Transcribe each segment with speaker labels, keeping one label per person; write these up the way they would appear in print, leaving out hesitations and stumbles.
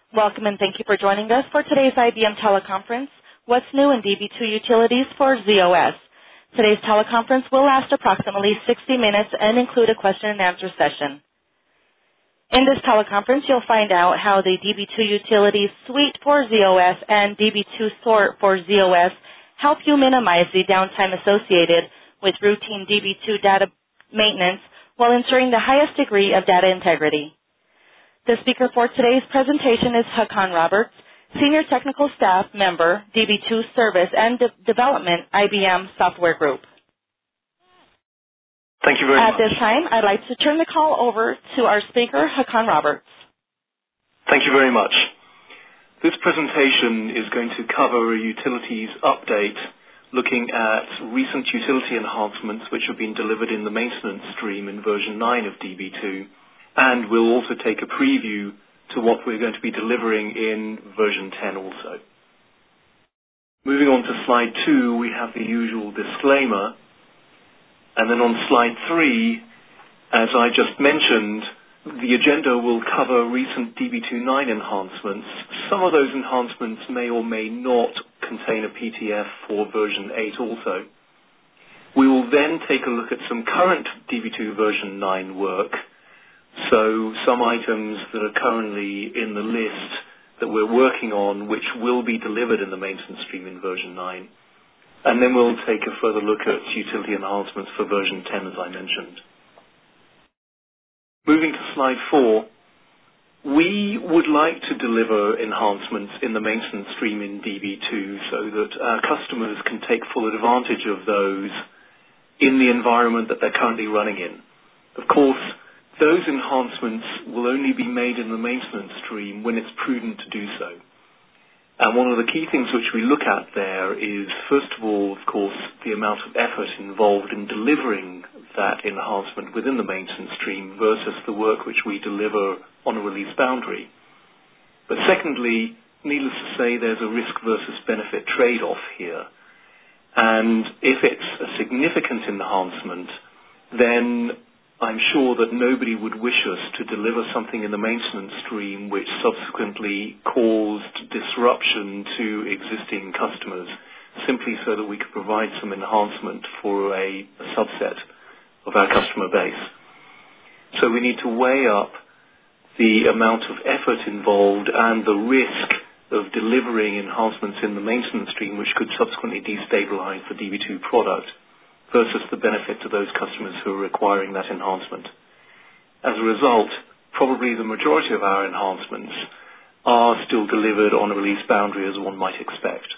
Speaker 1: Welcome and thank you for joining us for today's IBM teleconference, What's New in DB2 Utilities for ZOS. Today's teleconference will last approximately 60 minutes and include a question and answer session. In this teleconference, you'll find out how the DB2 Utilities Suite for ZOS and DB2 Sort for ZOS help you minimize the downtime associated with routine DB2 data maintenance while ensuring the highest degree of data integrity. The speaker for today's presentation is Hakan Roberts, Senior Technical Staff Member, DB2 Service and Development, IBM Software Group.
Speaker 2: Thank you very much.
Speaker 1: At this time, I'd like to turn the call over to our speaker, Hakan Roberts.
Speaker 2: Thank you very much. This presentation is going to cover a utilities update looking at recent utility enhancements which have been delivered in the maintenance stream in version 9 of DB2, and we'll also take a preview to what we're going to be delivering in version 10 also. Moving on to slide 2, we have the usual disclaimer. And then on slide 3, as I just mentioned, the agenda will cover recent DB2.9 enhancements. Some of those enhancements may or may not contain a PTF for version 8 also. We will then take a look at some current DB2 version 9 work, so some items that are currently in the list that we're working on which will be delivered in the maintenance stream in version 9. And then we'll take a further look at utility enhancements for version 10, as I mentioned. Moving to slide 4, we would like to deliver enhancements in the maintenance stream in DB2 so that our customers can take full advantage of those in the environment that they're currently running in. Of course, those enhancements will only be made in the maintenance stream when it's prudent to do so. And one of the key things which we look at there is, first of all, of course, the amount of effort involved in delivering that enhancement within the maintenance stream versus the work which we deliver on a release boundary. But secondly, needless to say, there's a risk versus benefit trade-off here. And if it's a significant enhancement, then I'm sure that nobody would wish us to deliver something in the maintenance stream which subsequently caused disruption to existing customers, simply so that we could provide some enhancement for a subset of our customer base. So we need to weigh up the amount of effort involved and the risk of delivering enhancements in the maintenance stream which could subsequently destabilize the DB2 product versus the benefit to those customers who are requiring that enhancement. As a result, probably the majority of our enhancements are still delivered on a release boundary as one might expect.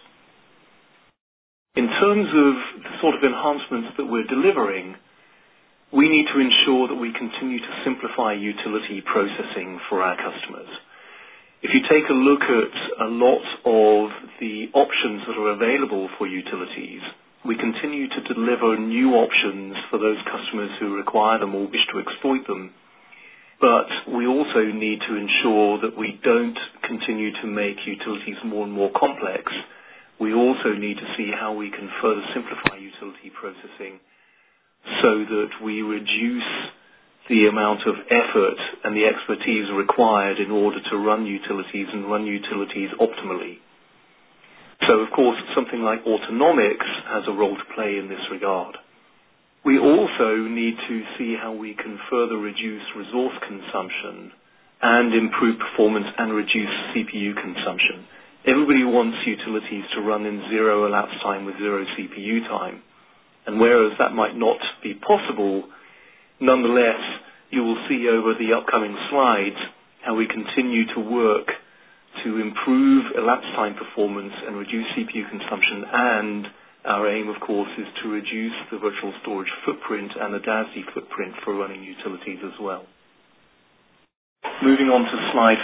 Speaker 2: In terms of the sort of enhancements that we're delivering, we need to ensure that we continue to simplify utility processing for our customers. If you take a look at a lot of the options that are available for utilities, we continue to deliver new options for those customers who require them or wish to exploit them. But we also need to ensure that we don't continue to make utilities more and more complex. We also need to see how we can further simplify utility processing so that we reduce the amount of effort and the expertise required in order to run utilities and run utilities optimally. So, of course, something like autonomics has a role to play in this regard. We also need to see how we can further reduce resource consumption and improve performance and reduce CPU consumption. Everybody wants utilities to run in zero elapsed time with zero CPU time. And whereas that might not be possible, nonetheless, you will see over the upcoming slides how we continue to work to improve elapsed time performance and reduce CPU consumption, and our aim, of course, is to reduce the virtual storage footprint and the DASD footprint for running utilities as well. Moving on to slide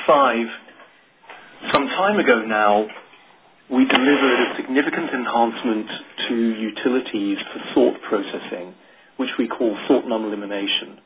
Speaker 2: 5. Some time ago now, we delivered a significant enhancement to utilities for sort processing, which we call sort non-elimination.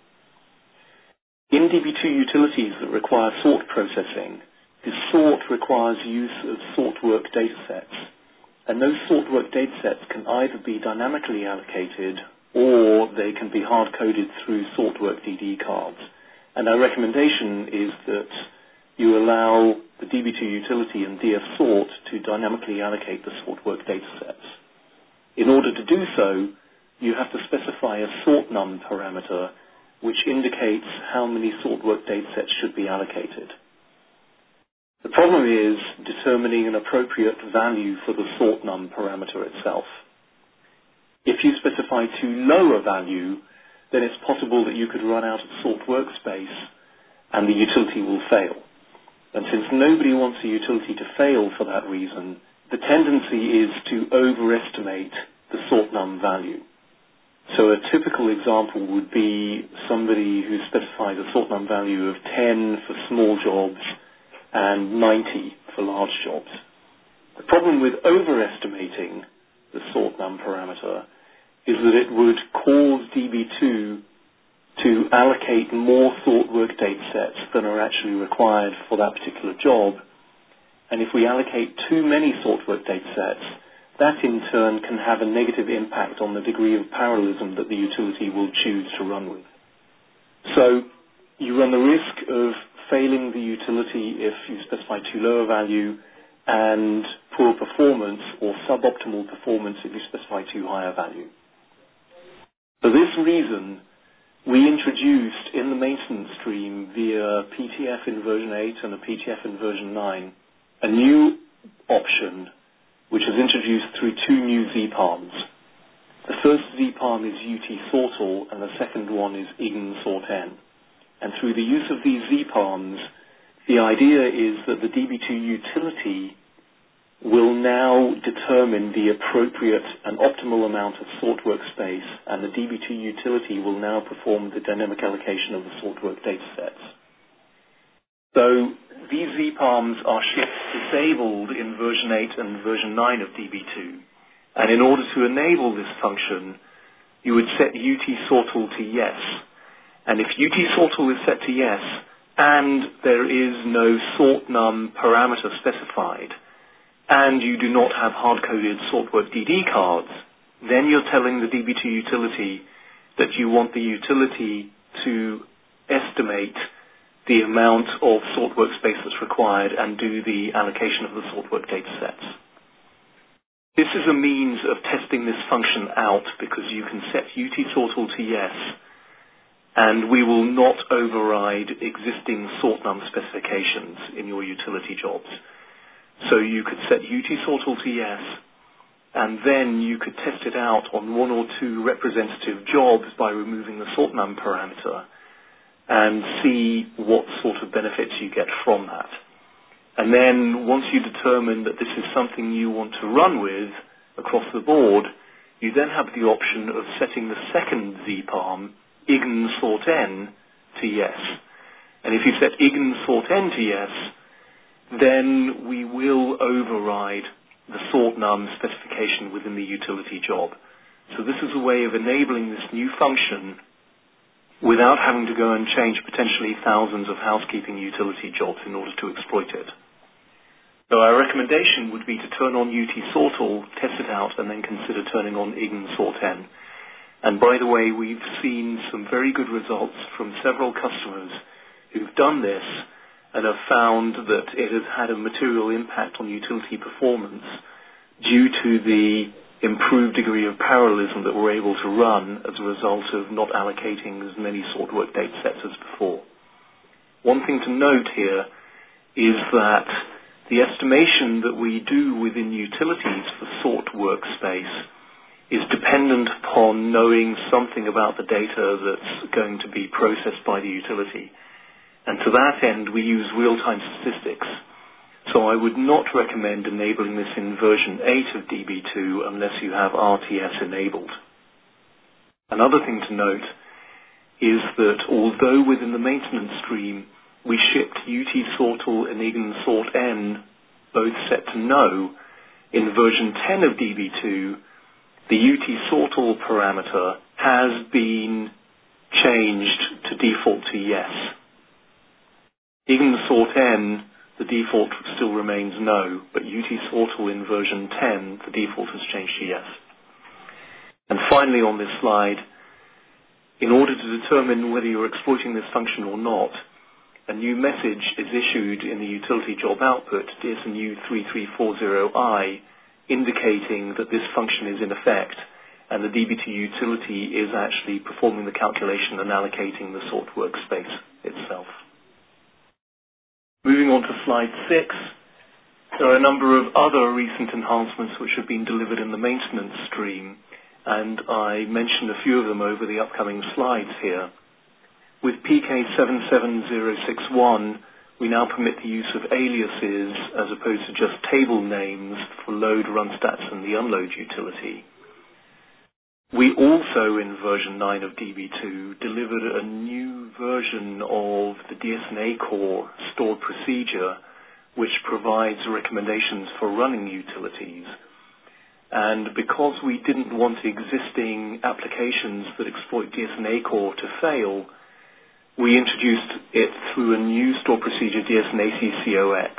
Speaker 2: In DB2 utilities that require sort processing, the sort requires use of sort work datasets, and those sort work datasets can either be dynamically allocated or they can be hard-coded through sort work DD cards. And our recommendation is that you allow the DB2 utility and dfSort to dynamically allocate the sort work datasets. In order to do so, you have to specify a sort num parameter which indicates how many sort work datasets should be allocated. The problem is determining an appropriate value for the sort num parameter itself. If you specify too low a value, then it's possible that you could run out of sort workspace and the utility will fail. And since nobody wants a utility to fail for that reason, the tendency is to overestimate the sort num value. So a typical example would be somebody who specifies a sort num value of 10 for small jobs and 90 for large jobs. The problem with overestimating the sort num parameter is that it would cause DB2 to allocate more sort work datasets than are actually required for that particular job. And if we allocate too many sort work datasets, that in turn can have a negative impact on the degree of parallelism that the utility will choose to run with. So you run the risk of failing the utility if you specify too low a value, and poor performance or suboptimal performance if you specify too high a value. For this reason, we introduced in the maintenance stream via PTF in version 8 and a PTF in version 9 a new option which is introduced through two new ZPARMs. The first ZPARM is UT-sortal and the second one is IGN-sortN. And through the use of these ZPARMs, the idea is that the DB2 utility will now determine the appropriate and optimal amount of sort workspace, and the DB2 utility will now perform the dynamic allocation of the sort work datasets. So these ZPARMs are shipped disabled in version 8 and version 9 of DB2. And in order to enable this function, you would set UT-sortal to yes. And if UT-sortal is set to yes, and there is no sort num parameter specified, and you do not have hard-coded sort work DD cards, then you're telling the DB2 utility that you want the utility to estimate the amount of sort workspace that's required and do the allocation of the sort work datasets. This is a means of testing this function out because you can set UT-sortal to yes, and we will not override existing sort num specifications in your utility jobs. So you could set UT-sortal to yes, and then you could test it out on one or two representative jobs by removing the sort num parameter and see what sort of benefits you get from that. And then once you determine that this is something you want to run with across the board, you then have the option of setting the second ZPARM, IGN-sortN, to yes. And if you set IGN-sortN to yes, then we will override the sort num specification within the utility job. So this is a way of enabling this new function without having to go and change potentially thousands of housekeeping utility jobs in order to exploit it. So our recommendation would be to turn on UT-sortal, test it out, and then consider turning on IGN-sortN. And by the way, we've seen some very good results from several customers who've done this and have found that it has had a material impact on utility performance due to the improved degree of parallelism that we're able to run as a result of not allocating as many sort work datasets as before. One thing to note here is that the estimation that we do within utilities for sort workspace is dependent upon knowing something about the data that's going to be processed by the utility. And to that end, we use real-time statistics. So I would not recommend enabling this in version 8 of DB2 unless you have RTS enabled. Another thing to note is that although within the maintenance stream we shipped UT-sortal and IGN-sortN both set to no, in version 10 of DB2, the UT-sortal parameter has been changed to default to yes. IGN-sortN, the default still remains no, but UT-sortal in version 10, the default has changed to yes. And finally on this slide, in order to determine whether you're exploiting this function or not, a new message is issued in the utility job output, DSNU 3340I, indicating that this function is in effect and the DB2 utility is actually performing the calculation and allocating the sort workspace itself. Moving on to slide 6, there are a number of other recent enhancements which have been delivered in the maintenance stream, and I mentioned a few of them over the upcoming slides here. With PK77061, we now permit the use of aliases as opposed to just table names for load, run stats, and the unload utility. We also, in version 9 of DB2, delivered a new version of the DSNA core stored procedure, which provides recommendations for running utilities. And because we didn't want existing applications that exploit DSNA core to fail, we introduced it through a new stored procedure, DSNA CCOX.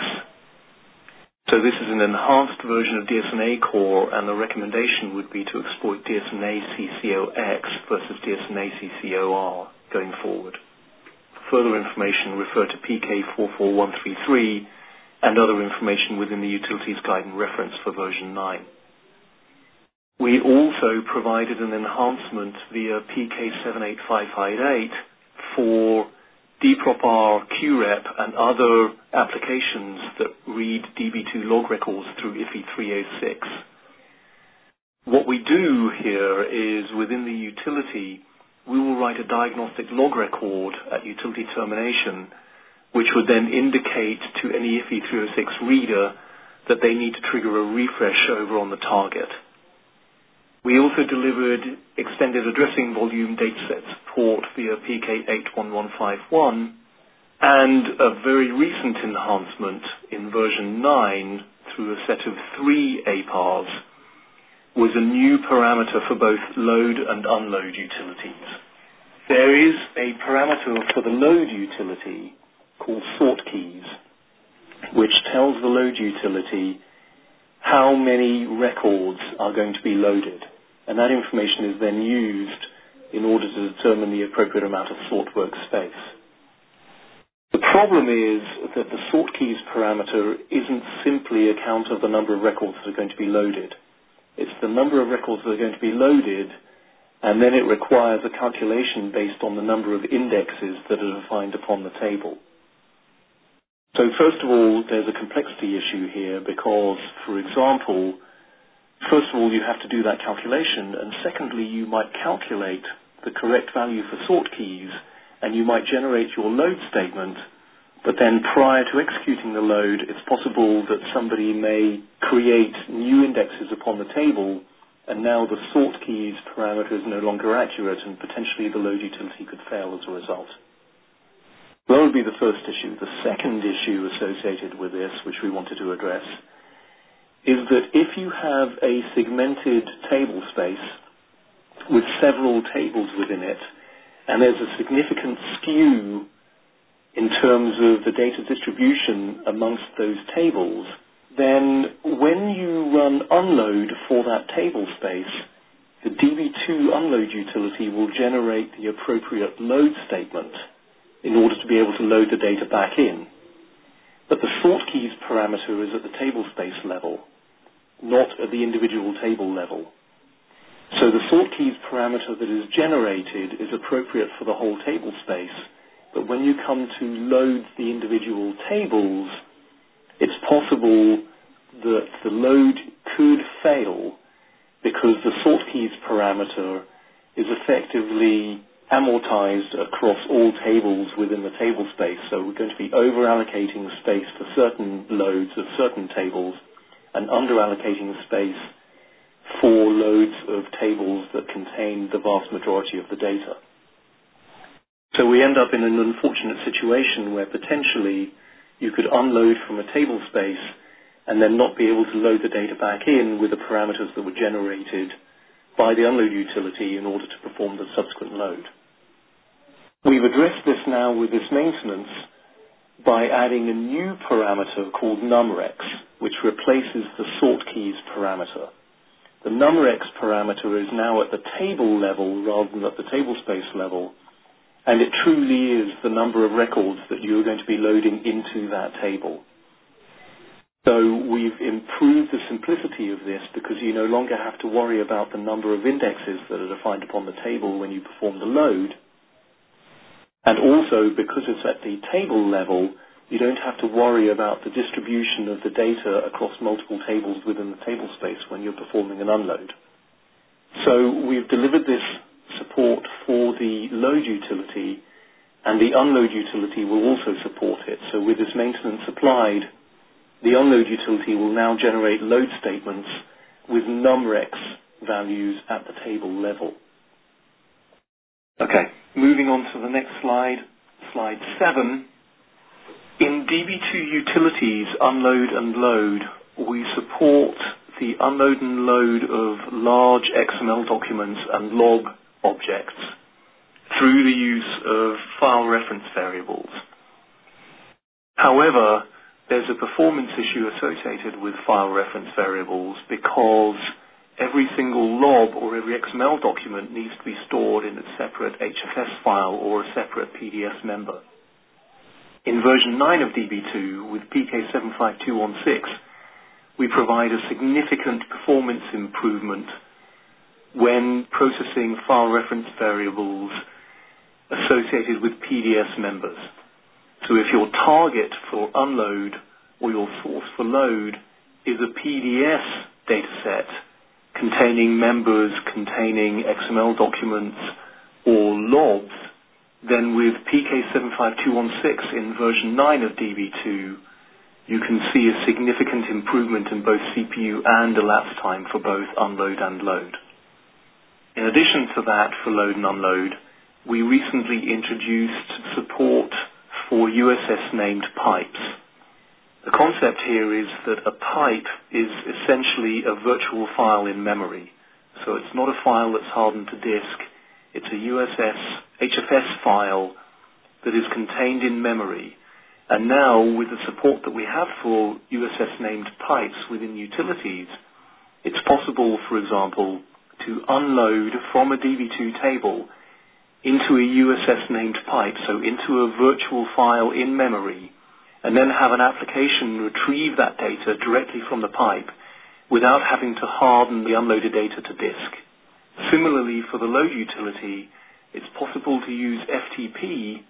Speaker 2: So this is an enhanced version of DSNA core, and the recommendation would be to exploit DSNA CCOX versus DSNA CCOR going forward. For further information, refer to PK44133 and other information within the Utilities Guide and Reference for version 9. We also provided an enhancement via PK78558 for DPROP-R, QREP, and other applications that read DB2 log records through IFI 306. What we do here is, within the utility, we will write a diagnostic log record at utility termination, which would then indicate to any IFI 306 reader that they need to trigger a refresh over on the target. We also delivered extended addressing volume dataset support via PK81151, and a very recent enhancement in version 9 through a set of 3 APARs was a new parameter for both load and unload utilities. There is a parameter for the load utility called sort keys, which tells the load utility how many records are going to be loaded. And that information is then used in order to determine the appropriate amount of sort workspace. The problem is that the sort keys parameter isn't simply a count of the number of records that are going to be loaded. It's the number of records that are going to be loaded, and then it requires a calculation based on the number of indexes that are defined upon the table. So first of all, there's a complexity issue here because, for example, first of all, you have to do that calculation, and secondly, you might calculate the correct value for sort keys, and you might generate your load statement, but then prior to executing the load, it's possible that somebody may create new indexes upon the table, and now the sort keys parameter is no longer accurate, and potentially the load utility could fail as a result. That would be the first issue. The second issue associated with this, which we wanted to address, is that if you have a segmented table space with several tables within it, and there's a significant skew in terms of the data distribution amongst those tables, then when you run unload for that table space, the DB2 unload utility will generate the appropriate load statement in order to be able to load the data back in. But the sort keys parameter is at the table space level, not at the individual table level. So the sort keys parameter that is generated is appropriate for the whole table space, but when you come to load the individual tables, it's possible that the load could fail because the sort keys parameter is effectively amortized across all tables within the table space. So we're going to be over-allocating space for certain loads of certain tables and under-allocating space for loads of tables that contain the vast majority of the data. So we end up in an unfortunate situation where potentially you could unload from a table space and then not be able to load the data back in with the parameters that were generated by the unload utility in order to perform the subsequent load. We've addressed this now with this maintenance by adding a new parameter called numRex, which replaces the sort keys parameter. The numRex parameter is now at the table level rather than at the table space level, And it truly is the number of records that you're going to be loading into that table. So we've improved the simplicity of this because you no longer have to worry about the number of indexes that are defined upon the table when you perform the load. And also, because it's at the table level, you don't have to worry about the distribution of the data across multiple tables within the table space when you're performing an unload. So we've delivered this support for the load utility, and the unload utility will also support it. So with this maintenance applied, the unload utility will now generate load statements with numRex values at the table level. Okay, moving on to the next slide, slide 7. In DB2 Utilities Unload and Load, we support the unload and load of large XML documents and log objects through the use of file reference variables. However, there's a performance issue associated with file reference variables because every single log or every XML document needs to be stored in a separate HFS file or a separate PDS member. In version 9 of DB2 with PK75216, we provide a significant performance improvement when processing file reference variables associated with PDS members. So if your target for unload or your source for load is a PDS dataset containing members, containing XML documents or logs, then with PK75216 in version 9 of DB2, you can see a significant improvement in both CPU and elapsed time for both unload and load. In addition to that, for load and unload, we recently introduced support for USS-named pipes. The concept here is that a pipe is essentially a virtual file in memory. So it's not a file that's hardened to disk. It's a HFS file that is contained in memory. And now, with the support that we have for USS-named pipes within utilities, it's possible, for example, to unload from a DB2 table into a USS-named pipe, so into a virtual file in memory, and then have an application retrieve that data directly from the pipe without having to harden the unloaded data to disk. Similarly, for the load utility, it's possible to use FTP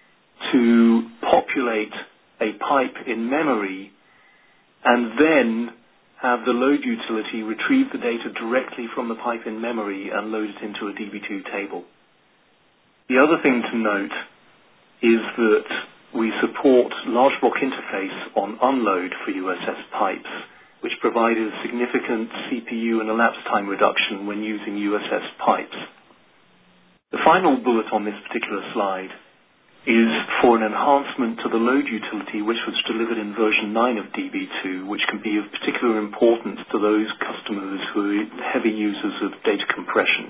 Speaker 2: to populate a pipe in memory and then have the load utility retrieve the data directly from the pipe in memory and load it into a DB2 table. The other thing to note is that we support large block interface on unload for USS pipes, which provided a significant CPU and elapsed time reduction when using USS pipes. The final bullet on this particular slide is for an enhancement to the load utility which was delivered in version 9 of DB2, which can be of particular importance to those customers who are heavy users of data compression.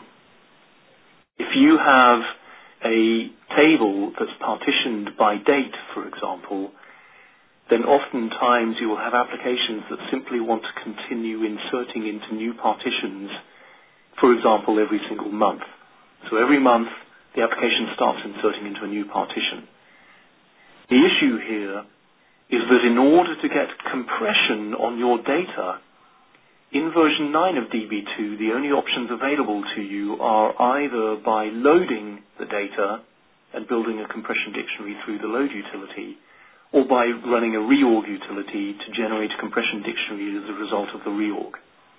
Speaker 2: If you have a table that's partitioned by date, for example, then oftentimes you will have applications that simply want to continue inserting into new partitions, for example, every single month. So every month, the application starts inserting into a new partition. The issue here is that in order to get compression on your data, in version 9 of DB2, the only options available to you are either by loading the data and building a compression dictionary through the load utility, or by running a reorg utility to generate a compression dictionary as a result of the reorg.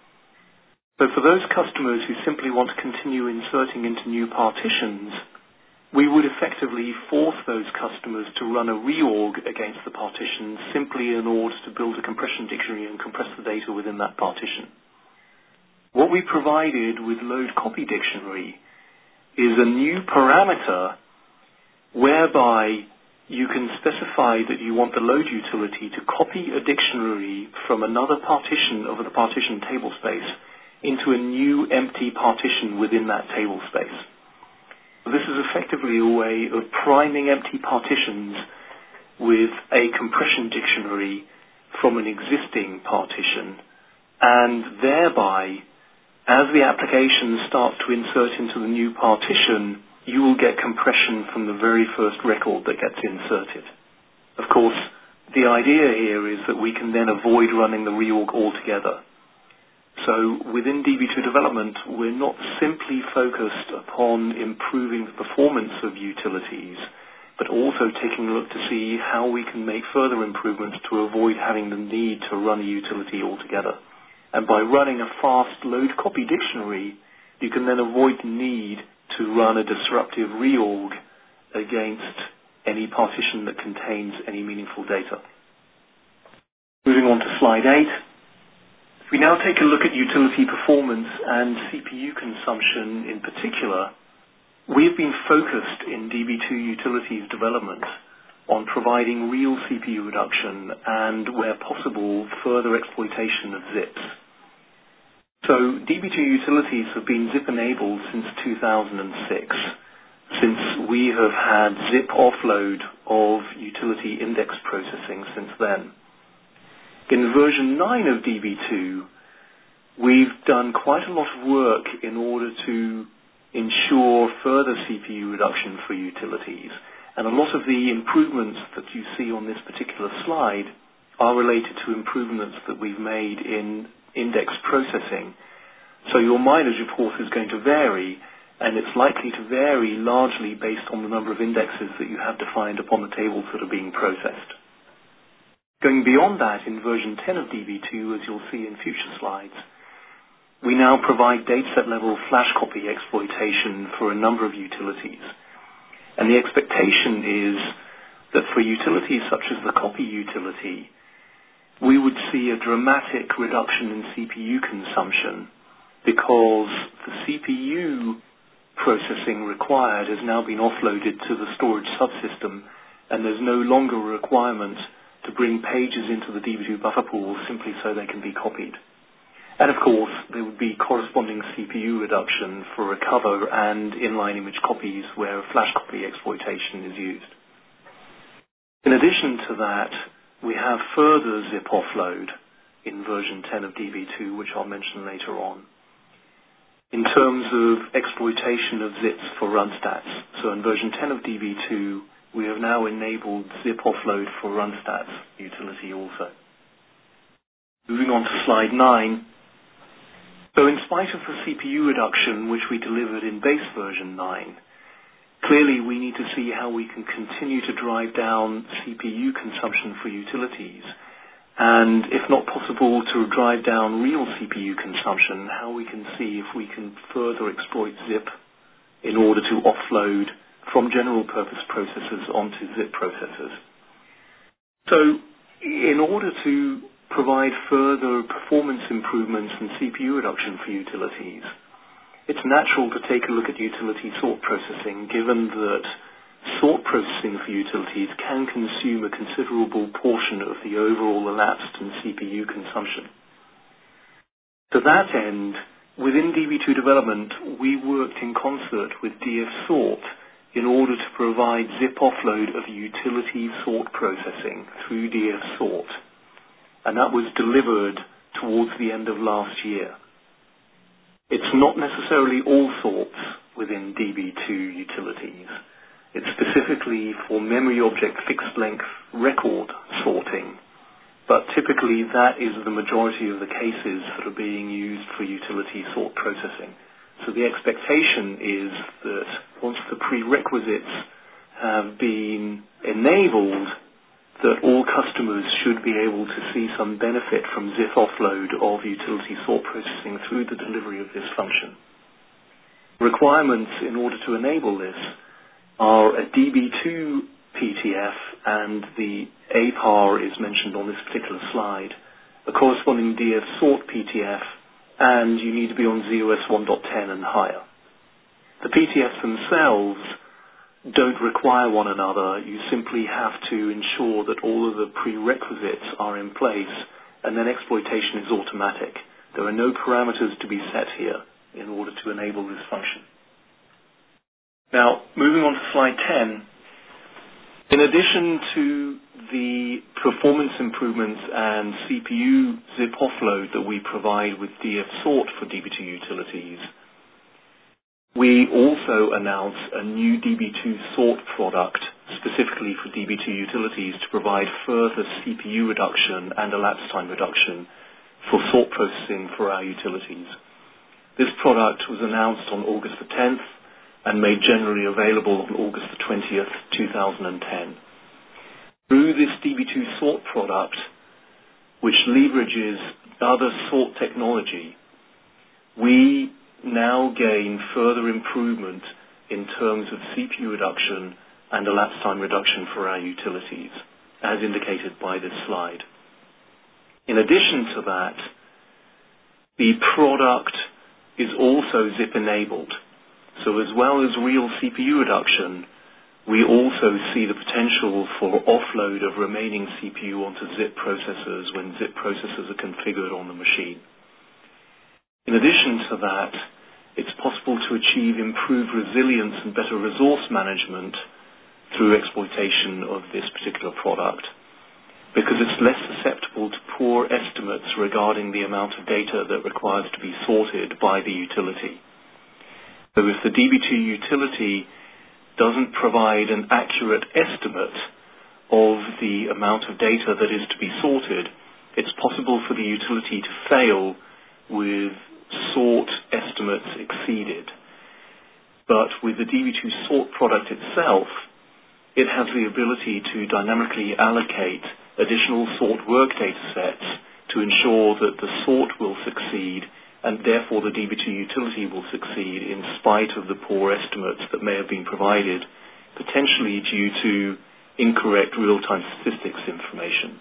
Speaker 2: So for those customers who simply want to continue inserting into new partitions, we would effectively force those customers to run a reorg against the partition simply in order to build a compression dictionary and compress the data within that partition. What we provided with load copy dictionary is a new parameter whereby you can specify that you want the load utility to copy a dictionary from another partition of the partition table space into a new empty partition within that table space. This is effectively a way of priming empty partitions with a compression dictionary from an existing partition, and thereby, as the application starts to insert into the new partition, you will get compression from the very first record that gets inserted. Of course, the idea here is that we can then avoid running the reorg altogether. So within DB2 development, we're not simply focused upon improving the performance of utilities, but also taking a look to see how we can make further improvements to avoid having the need to run a utility altogether. And by running a fast load copy dictionary, you can then avoid the need to run a disruptive reorg against any partition that contains any meaningful data. Moving on to slide 8. If we now take a look at utility performance and CPU consumption in particular, we have been focused in DB2 utilities development on providing real CPU reduction and, where possible, further exploitation of zips. So DB2 utilities have been zip-enabled since 2006, since we have had zip offload of utility index processing since then. In version 9 of DB2, we've done quite a lot of work in order to ensure further CPU reduction for utilities. And a lot of the improvements that you see on this particular slide are related to improvements that we've made in index processing. So your mileage, of course, is going to vary, and it's likely to vary largely based on the number of indexes that you have defined upon the tables that are being processed. Going beyond that, in version 10 of DB2, as you'll see in future slides, we now provide dataset level flash copy exploitation for a number of utilities. And the expectation is that for utilities such as the copy utility, we would see a dramatic reduction in CPU consumption because the CPU processing required has now been offloaded to the storage subsystem, and there's no longer a requirement to bring pages into the DB2 buffer pool simply so they can be copied. And of course, there would be corresponding CPU reduction for recover and inline image copies where flash copy exploitation is used. In addition to that, we have further zip offload in version 10 of DB2, which I'll mention later on, in terms of exploitation of zips for runstats. So in version 10 of DB2, we have now enabled zip offload for runstats utility also. Moving on to slide 9. So in spite of the CPU reduction which we delivered in base version 9, clearly we need to see how we can continue to drive down CPU consumption for utilities, and if not possible to drive down real CPU consumption, how we can see if we can further exploit zip in order to offload from general purpose processors onto zip processors. So in order to provide further performance improvements and CPU reduction for utilities, it's natural to take a look at utility sort processing, given that sort processing for utilities can consume a considerable portion of the overall elapsed in CPU consumption. To that end, within DB2 development, we worked in concert with dfsort in order to provide zip offload of utility sort processing through dfsort. And that was delivered towards the end of last year. It's not necessarily all sorts within DB2 utilities. It's specifically for memory object fixed length record sorting, but typically that is the majority of the cases that are being used for utility sort processing. So the expectation is that once the prerequisites have been enabled, that all customers should be able to see some benefit from zip offload of utility sort processing through the delivery of this function. Requirements in order to enable this are a DB2 PTF, and the APAR is mentioned on this particular slide, a corresponding dfsort PTF, and you need to be on ZOS 1.10 and higher. The PTFs themselves don't require one another. You simply have to ensure that all of the prerequisites are in place, and then exploitation is automatic. There are no parameters to be set here in order to enable this function. Now, moving on to slide 10, in addition to the performance improvements and CPU zip offload that we provide with dfsort for DB2 utilities, We also announced a new DB2 sort product specifically for DB2 utilities to provide further CPU reduction and elapsed time reduction for sort processing for our utilities. This product was announced on August the 10th and made generally available on August the 20th, 2010. Through this DB2 sort product, which leverages other sort technology, we now gain further improvement in terms of CPU reduction and elapsed time reduction for our utilities, as indicated by this slide. In addition to that, the product is also ZIP-enabled. So as well as real CPU reduction, we also see the potential for offload of remaining CPU onto ZIP processors when ZIP processors are configured on the machine. In addition to that, it's possible to achieve improved resilience and better resource management through exploitation of this particular product, because it's less susceptible to poor estimates regarding the amount of data that requires to be sorted by the utility. So if the DB2 utility doesn't provide an accurate estimate of the amount of data that is to be sorted, it's possible for the utility to fail with sort estimates exceeded. But with the DB2 sort product itself, it has the ability to dynamically allocate additional sort work data sets to ensure that the sort will succeed, and therefore the DB2 utility will succeed in spite of the poor estimates that may have been provided, potentially due to incorrect real-time statistics information.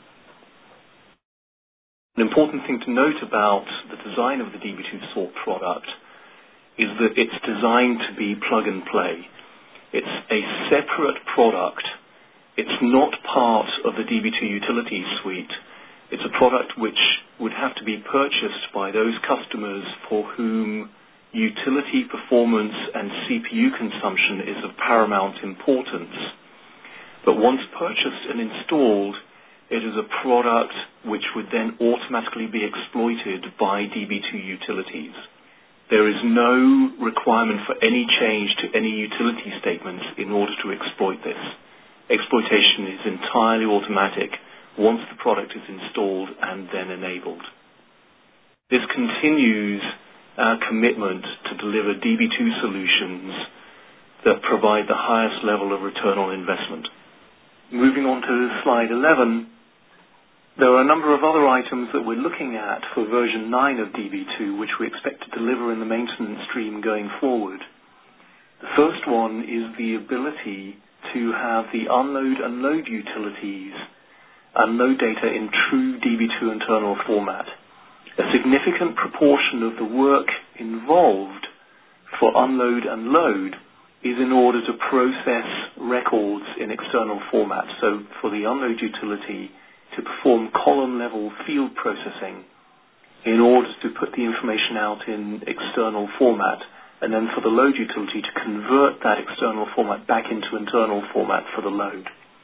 Speaker 2: An important thing to note about the design of the DB2 sort product is that it's designed to be plug and play. It's a separate product. It's not part of the DB2 utility suite. It's a product which would have to be purchased by those customers for whom utility performance and CPU consumption is of paramount importance. But once purchased and installed, it is a product which would then automatically be exploited by DB2 utilities. There is no requirement for any change to any utility statements in order to exploit this. Exploitation is entirely automatic once the product is installed and then enabled. This continues our commitment to deliver DB2 solutions that provide the highest level of return on investment. Moving on to slide 11, there are a number of other items that we're looking at for version 9 of DB2, which we expect to deliver in the maintenance stream going forward. The first one is the ability to have the unload and load utilities unload data in true DB2 internal format. A significant proportion of the work involved for unload and load is in order to process records in external format. So for the unload utility to perform column-level field processing in order to put the information out in external format, and then for the load utility to convert that external format back into internal format for the load.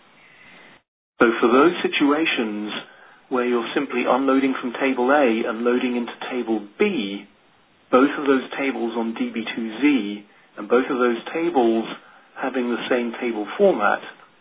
Speaker 2: So for those situations where you're simply unloading from table A and loading into table B, both of those tables on DB2Z and both of those tables having the same table format,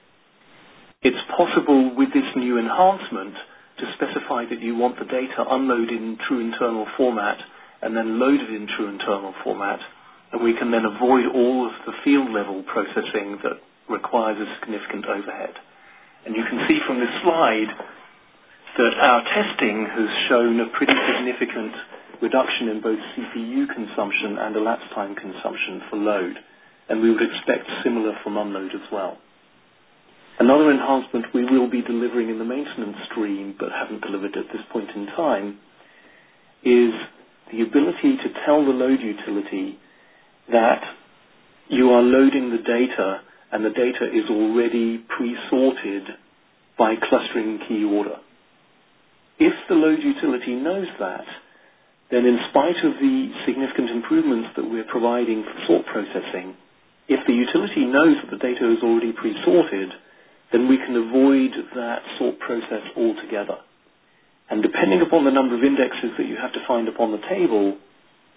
Speaker 2: it's possible with this new enhancement to specify that you want the data unloaded in true internal format and then loaded in true internal format, and we can then avoid all of the field level processing that requires a significant overhead. And you can see from this slide that our testing has shown a pretty significant reduction in both CPU consumption and elapsed time consumption for load, and we would expect similar from unload as well. Another enhancement we will be delivering in the maintenance stream, but haven't delivered at this point in time, is the ability to tell the load utility that you are loading the data and the data is already pre-sorted by clustering key order. If the load utility knows that, then in spite of the significant improvements that we're providing for sort processing, if the utility knows that the data is already pre-sorted, then we can avoid that sort process altogether. And depending upon the number of indexes that you have to find upon the table,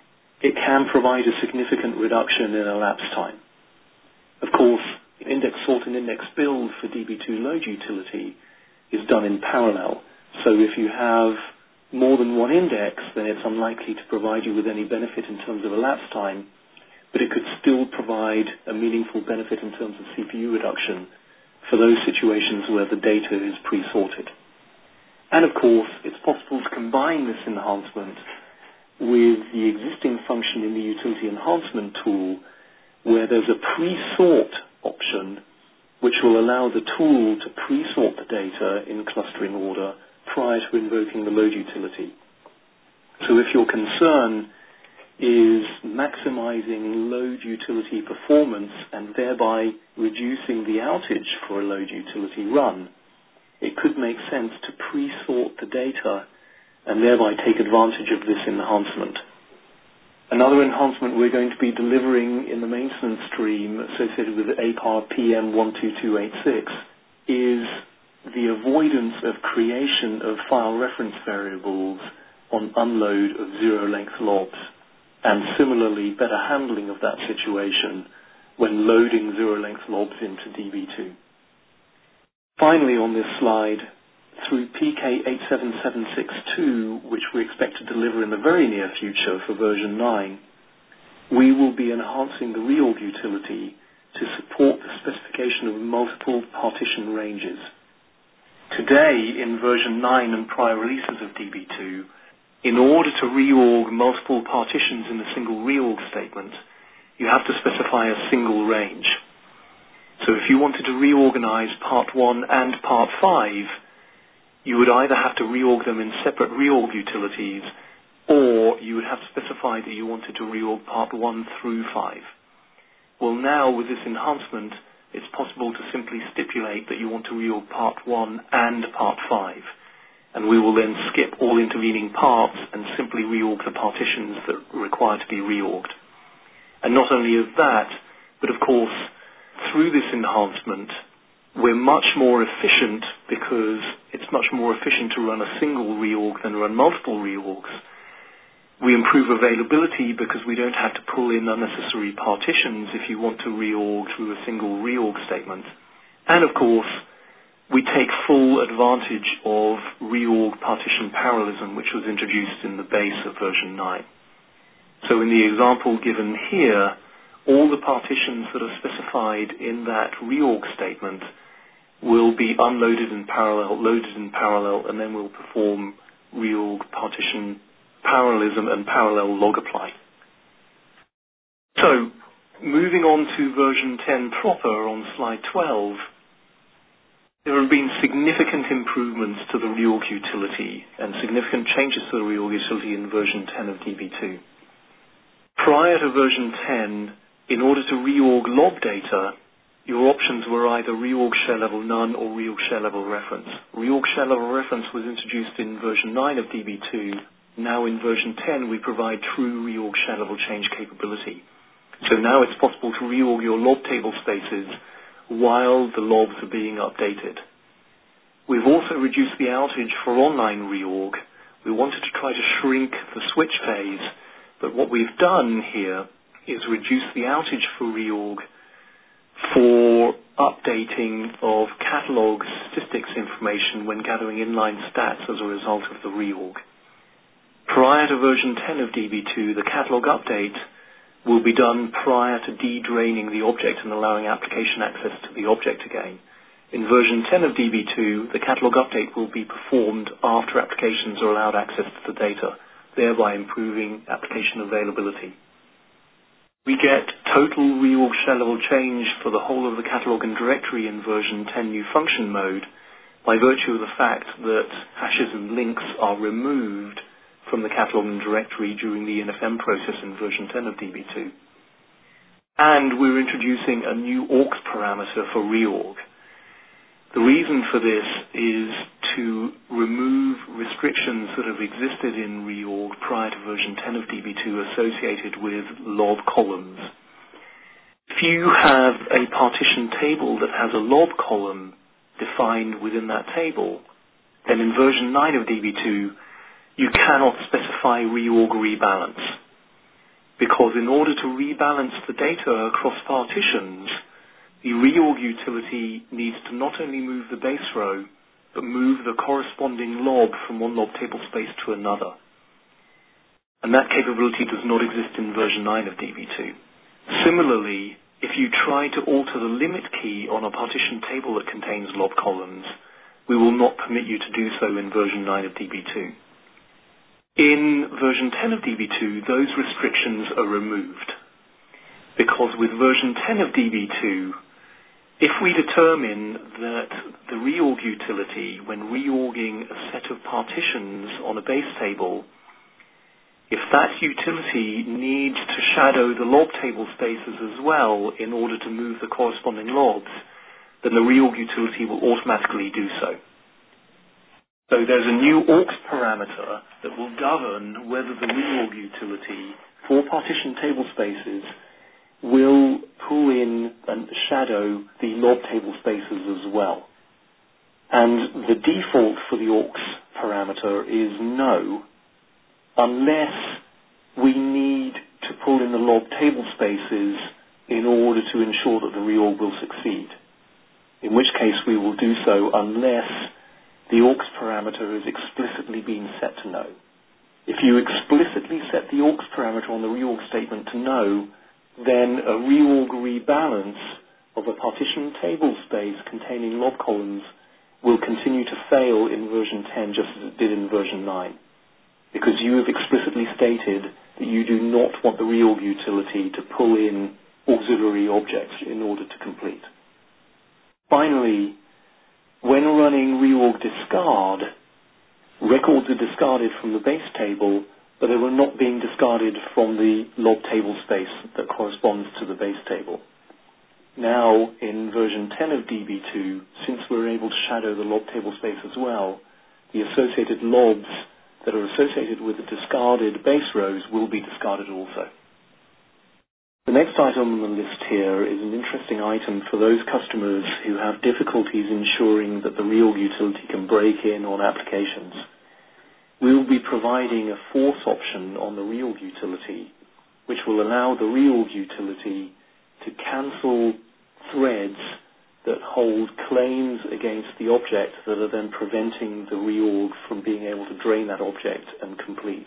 Speaker 2: it can provide a significant reduction in elapsed time. Of course, index sort and index build for DB2 load utility is done in parallel. So if you have more than one index, then it's unlikely to provide you with any benefit in terms of elapsed time, but it could still provide a meaningful benefit in terms of CPU reduction for those situations where the data is pre-sorted. And of course, it's possible to combine this enhancement with the existing function in the utility enhancement tool, where there's a pre-sort option which will allow the tool to pre-sort the data in clustering order prior to invoking the load utility. So if your concern is maximizing load utility performance and thereby reducing the outage for a load utility run, it could make sense to pre-sort the data and thereby take advantage of this enhancement. Another enhancement we're going to be delivering in the maintenance stream associated with APAR PM12286 is the avoidance of creation of file reference variables on unload of zero-length lobs, and similarly better handling of that situation when loading zero-length lobs into DB2. Finally on this slide, through PK87762, which we expect to deliver in the very near future for version 9, we will be enhancing the reorg utility to support the specification of multiple partition ranges. Today, in version 9 and prior releases of DB2, in order to reorg multiple partitions in a single reorg statement, you have to specify a single range. So if you wanted to reorganize part 1 and part 5, you would either have to reorg them in separate reorg utilities, or you would have to specify that you wanted to reorg part 1 through 5. Well, now with this enhancement, it's possible to simply stipulate that you want to reorg part 1 and part 5. And we will then skip all intervening parts and simply reorg the partitions that require to be reorged. And not only of that, but of course, through this enhancement, we're much more efficient because it's much more efficient to run a single reorg than run multiple reorgs. We improve availability because we don't have to pull in unnecessary partitions if you want to reorg through a single reorg statement. And of course, we take full advantage of reorg partition parallelism, which was introduced in the base of version 9. So in the example given here, all the partitions that are specified in that reorg statement will be unloaded in parallel, loaded in parallel, and then we'll perform reorg partition parallelism and parallel log apply. So, moving on to version 10 proper on slide 12, there have been significant improvements to the reorg utility and significant changes to the reorg utility in version 10 of DB2. Prior to version 10, in order to reorg lob data, your options were either reorg share level none or reorg share level reference. Reorg share level reference was introduced in version 9 of DB2. Now in version 10, we provide true reorg share level change capability. So now it's possible to reorg your lob table spaces while the lobs are being updated. We've also reduced the outage for online reorg. We wanted to try to shrink the switch phase, but what we've done here is reduce the outage for reorg for updating of catalog statistics information when gathering inline stats as a result of the reorg. Prior to version 10 of DB2, the catalog update will be done prior to de-draining the object and allowing application access to the object again. In version 10 of DB2, the catalog update will be performed after applications are allowed access to the data, thereby improving application availability. We get total reorg share level change for the whole of the catalog and directory in version 10 new function mode by virtue of the fact that hashes and links are removed from the catalog and directory during the NFM process in version 10 of DB2. And we're introducing a new aux parameter for reorg. The reason for this is to remove restrictions that have existed in reorg prior to version 10 of DB2 associated with lob columns. If you have a partition table that has a lob column defined within that table, then in version 9 of DB2, you cannot specify reorg rebalance because in order to rebalance the data across partitions, the reorg utility needs to not only move the base row, but move the corresponding lob from one lob table space to another. And that capability does not exist in version 9 of DB2. Similarly, if you try to alter the limit key on a partition table that contains lob columns, we will not permit you to do so in version 9 of DB2. In version 10 of DB2, those restrictions are removed, because with version 10 of DB2, if we determine that the reorg utility, when reorging a set of partitions on a base table, if that utility needs to shadow the lob table spaces as well in order to move the corresponding lobs, then the reorg utility will automatically do so. So there's a new AUX parameter that will govern whether the reorg utility for partition table spaces will pull in and shadow the lob table spaces as well. And the default for the AUX parameter is no, unless we need to pull in the lob table spaces in order to ensure that the reorg will succeed, in which case we will do so unless the AUX parameter is explicitly being set to no. If you explicitly set the AUX parameter on the reorg statement to no, then a reorg rebalance of a partition table space containing lob columns will continue to fail in version 10 just as it did in version 9, because you have explicitly stated that you do not want the reorg utility to pull in auxiliary objects in order to complete. Finally, when running reorg discard, records are discarded from the base table, but they were not being discarded from the lob table space that corresponds to the base table. Now, in version 10 of DB2, since we're able to shadow the lob table space as well, the associated lobs that are associated with the discarded base rows will be discarded also. The next item on the list here is an interesting item for those customers who have difficulties ensuring that the reorg utility can break in on applications. We will be providing a fourth option on the reorg utility, which will allow the reorg utility to cancel threads that hold claims against the object that are then preventing the reorg from being able to drain that object and complete.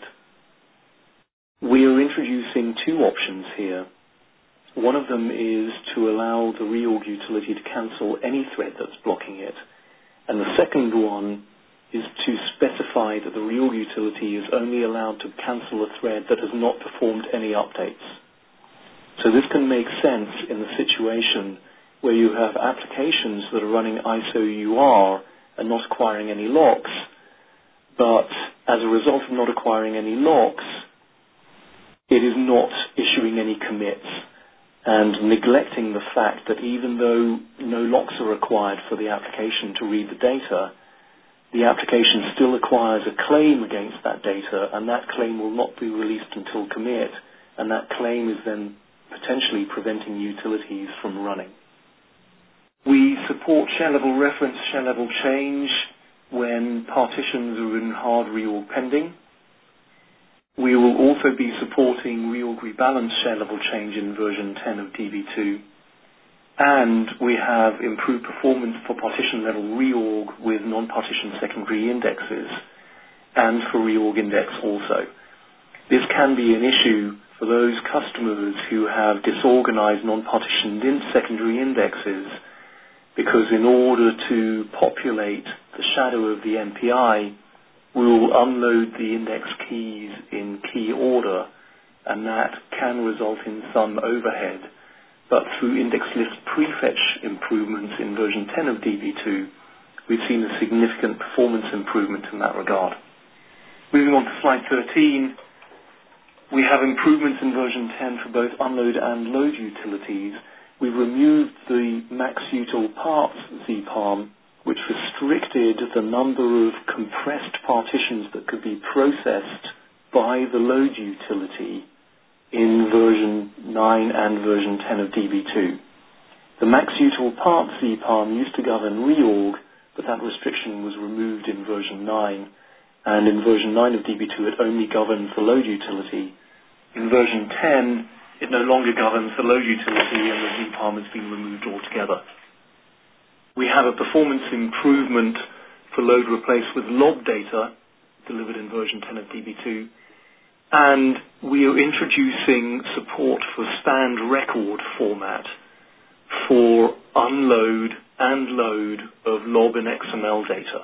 Speaker 2: We are introducing two options here. One of them is to allow the reorg utility to cancel any thread that's blocking it. And the second one is to specify that the reorg utility is only allowed to cancel a thread that has not performed any updates. So this can make sense in the situation where you have applications that are running ISO-UR and not acquiring any locks, but as a result of not acquiring any locks, it is not issuing any commits and neglecting the fact that even though no locks are required for the application to read the data, the application still acquires a claim against that data, and that claim will not be released until commit, and that claim is then potentially preventing utilities from running. We support share level reference, share level change when partitions are in hard reorg pending. We will also be supporting reorg rebalance share level change in version 10 of DB2. And we have improved performance for partition level reorg with non-partition secondary indexes and for reorg index also. This can be an issue for those customers who have disorganized non-partitioned secondary indexes, because in order to populate the shadow of the NPI, we will unload the index keys in key order, and that can result in some overhead. But through index list prefetch improvements in version 10 of DB2, we've seen a significant performance improvement in that regard. Moving on to slide 13, we have improvements in version 10 for both unload and load utilities. We've removed the maxutil parts ZPARM, which restricted the number of compressed partitions that could be processed by the load utility in version 9 and version 10 of DB2. The maxutil parts ZPARM used to govern reorg, but that restriction was removed in version 9, and in version 9 of DB2 it only governs the load utility. In version 10, it no longer governs the load utility and the ZPARM has been removed altogether. We have a performance improvement for load replaced with lob data delivered in version 10 of DB2, and we are introducing support for stand record format for unload and load of lob and XML data.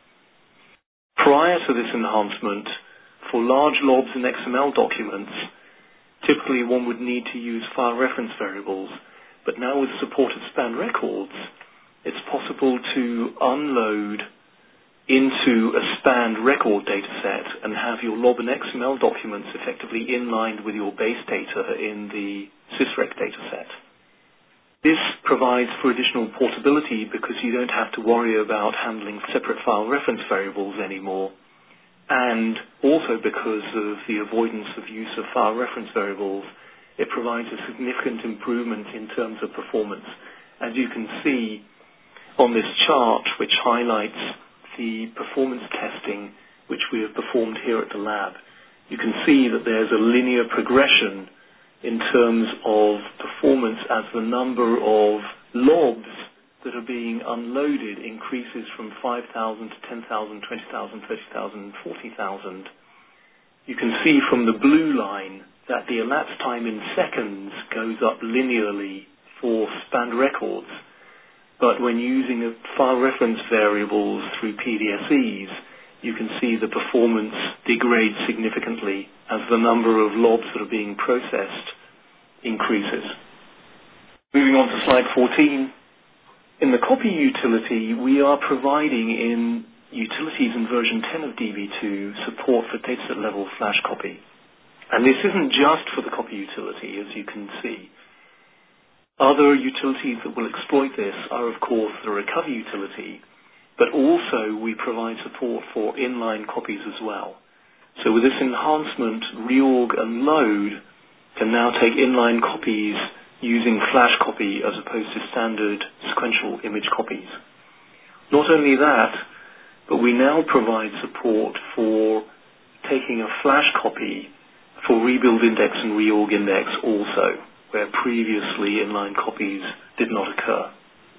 Speaker 2: Prior to this enhancement, for large lobs and XML documents, typically one would need to use file reference variables, but now with support of span records, it's possible to unload into a spanned record dataset and have your lob and XML documents effectively inlined with your base data in the sysrec dataset. This provides for additional portability because you don't have to worry about handling separate file reference variables anymore, and also because of the avoidance of use of file reference variables, it provides a significant improvement in terms of performance. As you can see on this chart, which highlights the performance testing which we have performed here at the lab, you can see that there's a linear progression in terms of performance as the number of lobs that are being unloaded increases from 5,000 to 10,000, 20,000, 30,000, 40,000. You can see from the blue line that the elapsed time in seconds goes up linearly for spanned records. But when using file reference variables through PDSEs, you can see the performance degrades significantly as the number of lobs that are being processed increases. Moving on to slide 14. In the copy utility, we are providing in utilities in version 10 of DB2 support for dataset level flash copy. And this isn't just for the copy utility, as you can see. Other utilities that will exploit this are, of course, the recover utility, but also we provide support for inline copies as well. So with this enhancement, reorg and load can now take inline copies using flash copy as opposed to standard sequential image copies. Not only that, but we now provide support for taking a flash copy for rebuild index and reorg index also, where previously inline copies did not occur.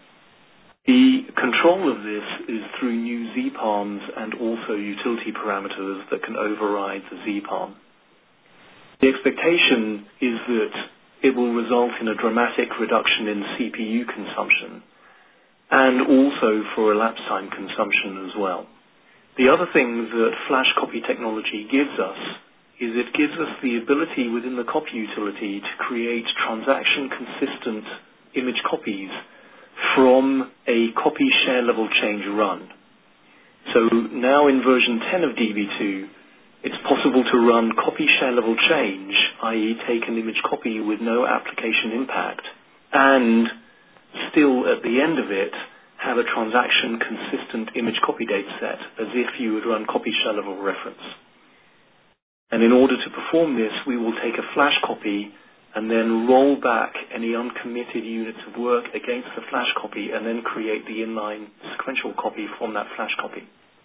Speaker 2: The control of this is through new ZPARMs and also utility parameters that can override the ZPARM. The expectation is that it will result in a dramatic reduction in CPU consumption and also for elapsed time consumption as well. The other thing that flash copy technology gives us is it gives us the ability within the copy utility to create transaction-consistent image copies from a copy share level change run. So now in version 10 of DB2, it's possible to run copy share level change, i.e. take an image copy with no application impact, and still at the end of it have a transaction-consistent image copy dataset as if you would run copy share level reference. And in order to perform this, we will take a flash copy and then roll back any uncommitted units of work against the flash copy and then create the inline sequential copy from that flash copy.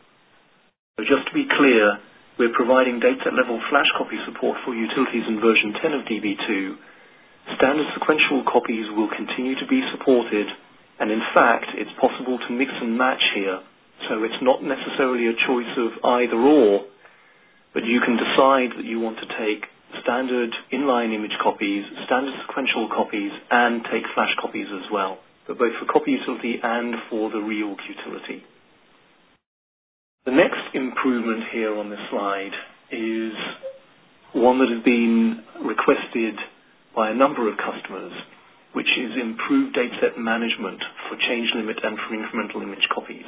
Speaker 2: So just to be clear, we're providing dataset level flash copy support for utilities in version 10 of DB2. Standard sequential copies will continue to be supported, and in fact, it's possible to mix and match here. So it's not necessarily a choice of either or, but you can decide that you want to take standard inline image copies, standard sequential copies, and take flash copies as well, but both for copy utility and for the reorg utility. The next improvement here on this slide is one that has been requested by a number of customers, which is improved dataset management for change limit and for incremental image copies.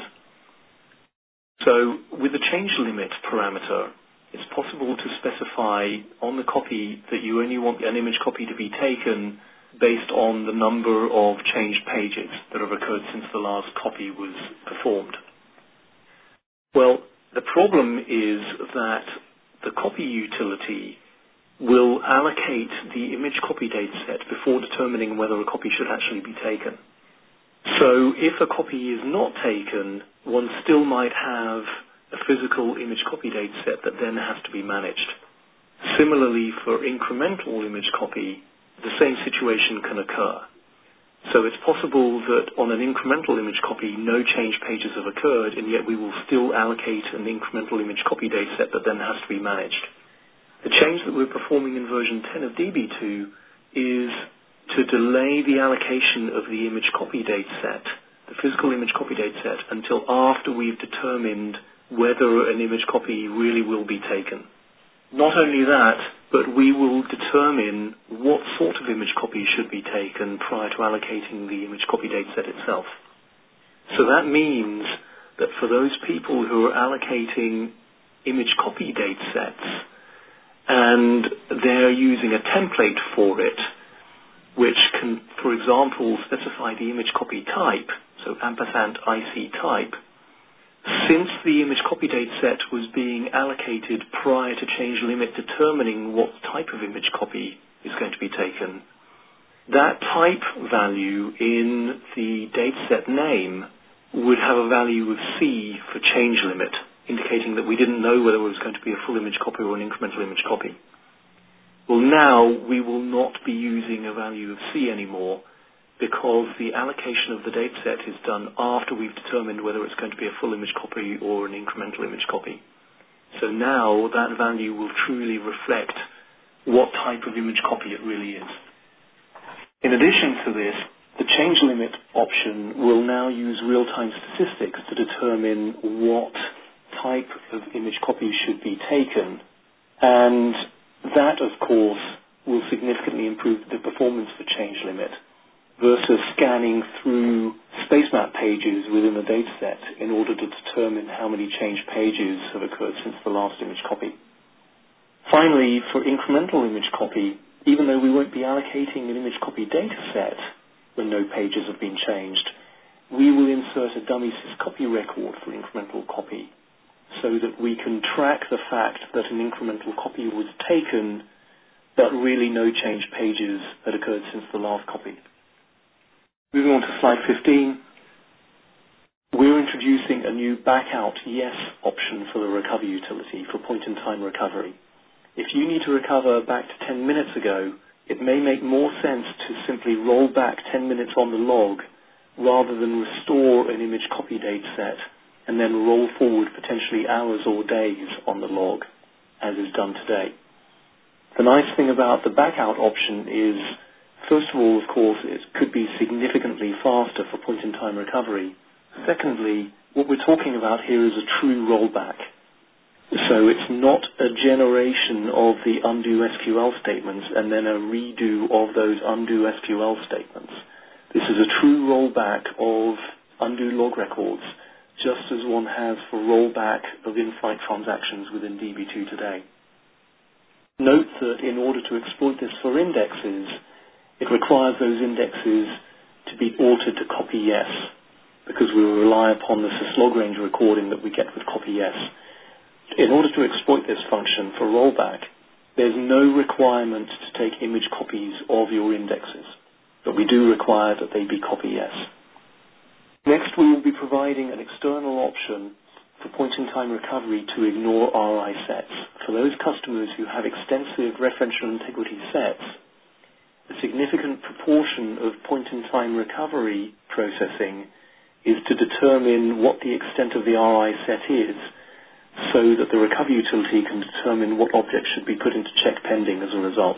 Speaker 2: So with the change limit parameter, it's possible to specify on the copy that you only want an image copy to be taken based on the number of changed pages that have occurred since the last copy was performed. Well, the problem is that the copy utility will allocate the image copy dataset before determining whether a copy should actually be taken. So if a copy is not taken, one still might have a physical image copy dataset that then has to be managed. Similarly, for incremental image copy, the same situation can occur. So it's possible that on an incremental image copy, no change pages have occurred, and yet we will still allocate an incremental image copy dataset that then has to be managed. The change that we're performing in version 10 of DB2 is to delay the allocation of the image copy dataset, the physical image copy dataset, until after we've determined whether an image copy really will be taken. Not only that, but we will determine what sort of image copy should be taken prior to allocating the image copy dataset itself. So that means that for those people who are allocating image copy datasets and they're using a template for it, which can, for example, specify the image copy type, so &IC type, since the image copy dataset was being allocated prior to change limit determining what type of image copy is going to be taken, that type value in the dataset name would have a value of C for change limit, indicating that we didn't know whether it was going to be a full image copy or an incremental image copy. Well, now we will not be using a value of C anymore, because the allocation of the dataset is done after we've determined whether it's going to be a full image copy or an incremental image copy. So now that value will truly reflect what type of image copy it really is. In addition to this, the change limit option will now use real-time statistics to determine what type of image copy should be taken, and that, of course, will significantly improve the performance for change limit versus scanning through spacemap pages within the dataset in order to determine how many change pages have occurred since the last image copy. Finally, for incremental image copy, even though we won't be allocating an image copy dataset when no pages have been changed, we will insert a dummy syscopy record for incremental copy so that we can track the fact that an incremental copy was taken but really no change pages had occurred since the last copy. Moving on to slide 15, we're introducing a new backout yes option for the recover utility for point-in-time recovery. If you need to recover back to 10 minutes ago, it may make more sense to simply roll back 10 minutes on the log rather than restore an image copy dataset and then roll forward potentially hours or days on the log, as is done today. The nice thing about the backout option is, first of all, of course, it could be significantly faster for point-in-time recovery. Secondly, what we're talking about here is a true rollback. So it's not a generation of the undo SQL statements and then a redo of those undo SQL statements. This is a true rollback of undo log records, just as one has for rollback of in-flight transactions within DB2 today. Note that in order to exploit this for indexes, it requires those indexes to be altered to copy yes, because we will rely upon the syslog range recording that we get with copy yes. In order to exploit this function for rollback, there's no requirement to take image copies of your indexes, but we do require that they be copy yes. Next, we will be providing an external option for point-in-time recovery to ignore RI sets. For those customers who have extensive referential integrity sets, a significant proportion of point-in-time recovery processing is to determine what the extent of the RI set is, so that the recover utility can determine what objects should be put into check pending as a result.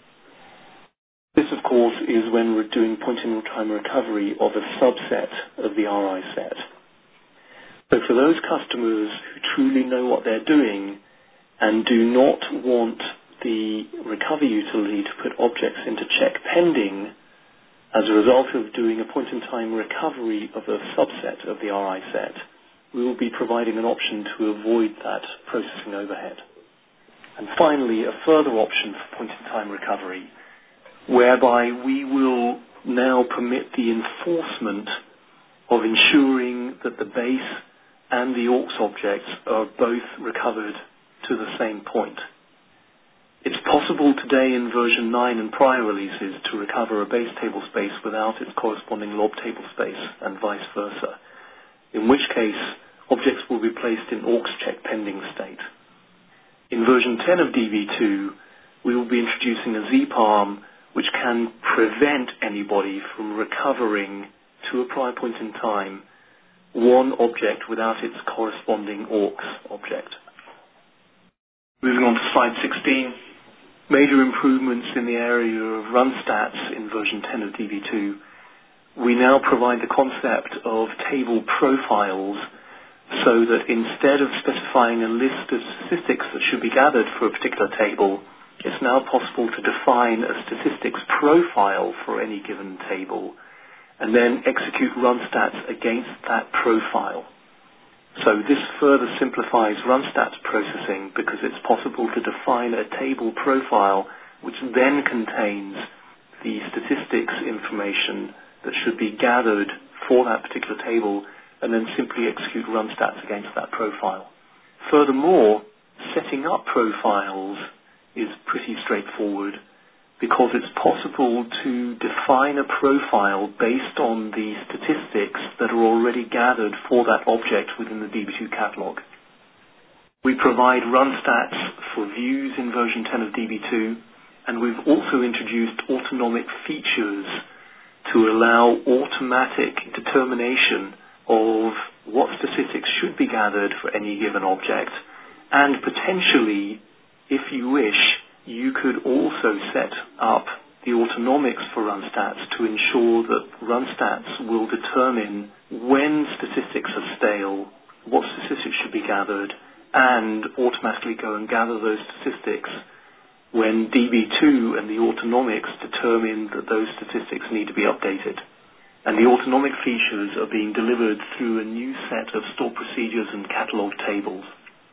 Speaker 2: This, of course, is when we're doing point-in-time recovery of a subset of the RI set. So for those customers who truly know what they're doing and do not want the recover utility to put objects into check pending as a result of doing a point-in-time recovery of a subset of the RI set, we will be providing an option to avoid that processing overhead. And finally, a further option for point-in-time recovery, whereby we will now permit the enforcement of ensuring that the base and the aux objects are both recovered to the same point. It's possible today in version 9 and prior releases to recover a base table space without its corresponding lob table space and vice versa, in which case objects will be placed in aux check pending state. In version 10 of DB2, we will be introducing a ZPARM which can prevent anybody from recovering to a prior point in time one object without its corresponding AUX object. Moving on to slide 16, major improvements in the area of run stats in version 10 of DB2. We now provide the concept of table profiles so that instead of specifying a list of statistics that should be gathered for a particular table, it's now possible to define a statistics profile for any given table and then execute run stats against that profile. So this further simplifies run stats processing because it's possible to define a table profile which then contains the statistics information that should be gathered for that particular table and then simply execute run stats against that profile. Furthermore, setting up profiles is pretty straightforward because it's possible to define a profile based on the statistics that are already gathered for that object within the DB2 catalog. We provide run stats for views in version 10 of DB2, and we've also introduced autonomic features to allow automatic determination of what statistics should be gathered for any given object, and potentially, if you wish, you could also set up the autonomics for run stats to ensure that run stats will determine when statistics are stale, what statistics should be gathered, and automatically go and gather those statistics when DB2 and the autonomics determine that those statistics need to be updated. And the autonomic features are being delivered through a new set of stored procedures and catalog tables.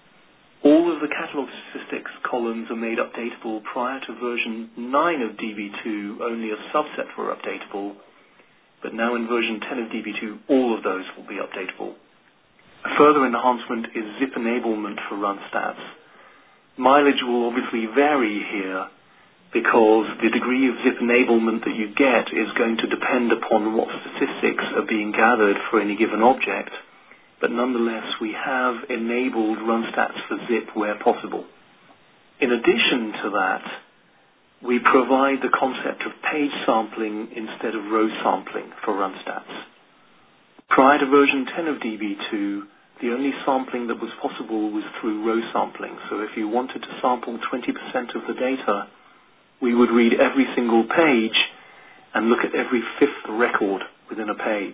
Speaker 2: All of the catalog statistics columns are made updatable prior to version 9 of DB2. Only a subset were updatable, but now in version 10 of DB2, all of those will be updatable. A further enhancement is zip enablement for run stats. Mileage will obviously vary here because the degree of zip enablement that you get is going to depend upon what statistics are being gathered for any given object. But nonetheless, we have enabled run stats for zip where possible. In addition to that, we provide the concept of page sampling instead of row sampling for run stats. Prior to version 10 of DB2, the only sampling that was possible was through row sampling. So if you wanted to sample 20% of the data, we would read every single page and look at every fifth record within a page.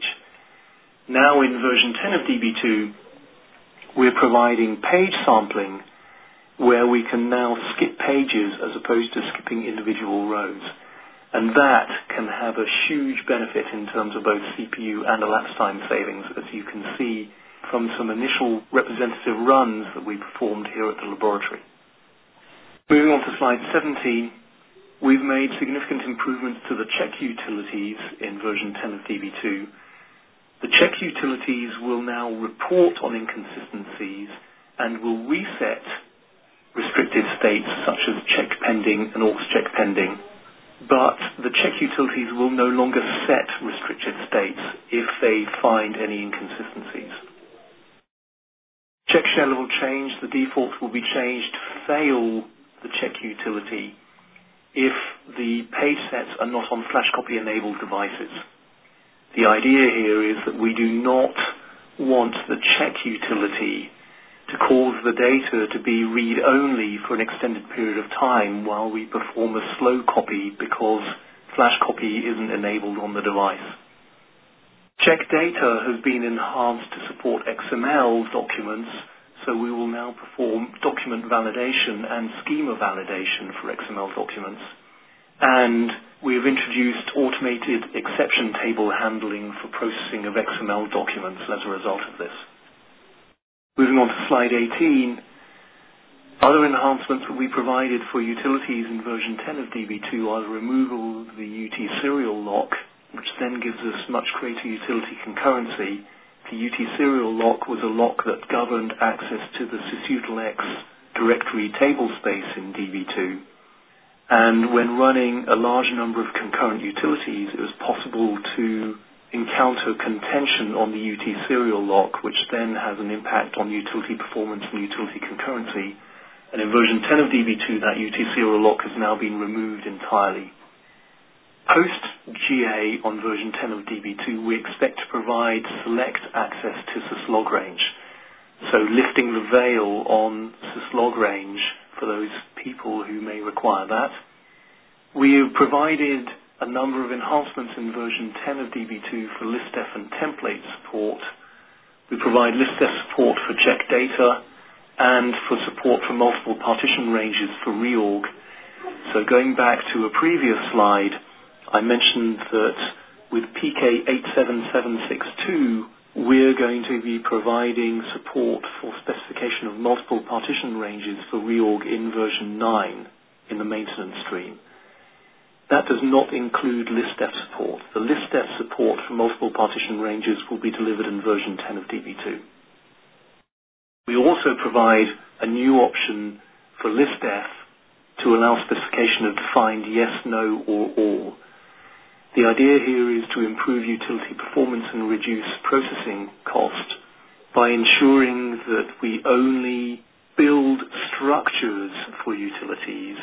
Speaker 2: Now in version 10 of DB2, we're providing page sampling where we can now skip pages as opposed to skipping individual rows. And that can have a huge benefit in terms of both CPU and elapsed time savings, as you can see from some initial representative runs that we performed here at the laboratory. Moving on to slide 17, we've made significant improvements to the check utilities in version 10 of DB2. The check utilities will now report on inconsistencies and will reset restricted states such as check pending and AUX check pending, but the check utilities will no longer set restricted states if they find any inconsistencies. Check share level change, the default will be changed to fail the check utility if the page sets are not on flash copy enabled devices. The idea here is that we do not want the check utility to cause the data to be read-only for an extended period of time while we perform a slow copy because flash copy isn't enabled on the device. Check data has been enhanced to support XML documents, so we will now perform document validation and schema validation for XML documents. And we have introduced automated exception table handling for processing of XML documents as a result of this. Moving on to slide 18, other enhancements that we provided for utilities in version 10 of DB2 are the removal of the UT serial lock, which then gives us much greater utility concurrency. The UT serial lock was a lock that governed access to the sysutlx directory table space in DB2. And when running a large number of concurrent utilities, it was possible to encounter contention on the UT serial lock, which then has an impact on utility performance and utility concurrency. And in version 10 of DB2, that UTC error lock has now been removed entirely. Post-GA on version 10 of DB2, we expect to provide select access to syslog range. So lifting the veil on syslog range for those people who may require that. We have provided a number of enhancements in version 10 of DB2 for listdef and template support. We provide listdef support for check data and for support for multiple partition ranges for reorg. So going back to a previous slide, I mentioned that with PK87762, we're going to be providing support for specification of multiple partition ranges for reorg in version 9 in the maintenance stream. That does not include listdef support. The listdef support for multiple partition ranges will be delivered in version 10 of DB2. We also provide a new option for listdef to allow specification of defined yes, no, or all. The idea here is to improve utility performance and reduce processing cost by ensuring that we only build structures for utilities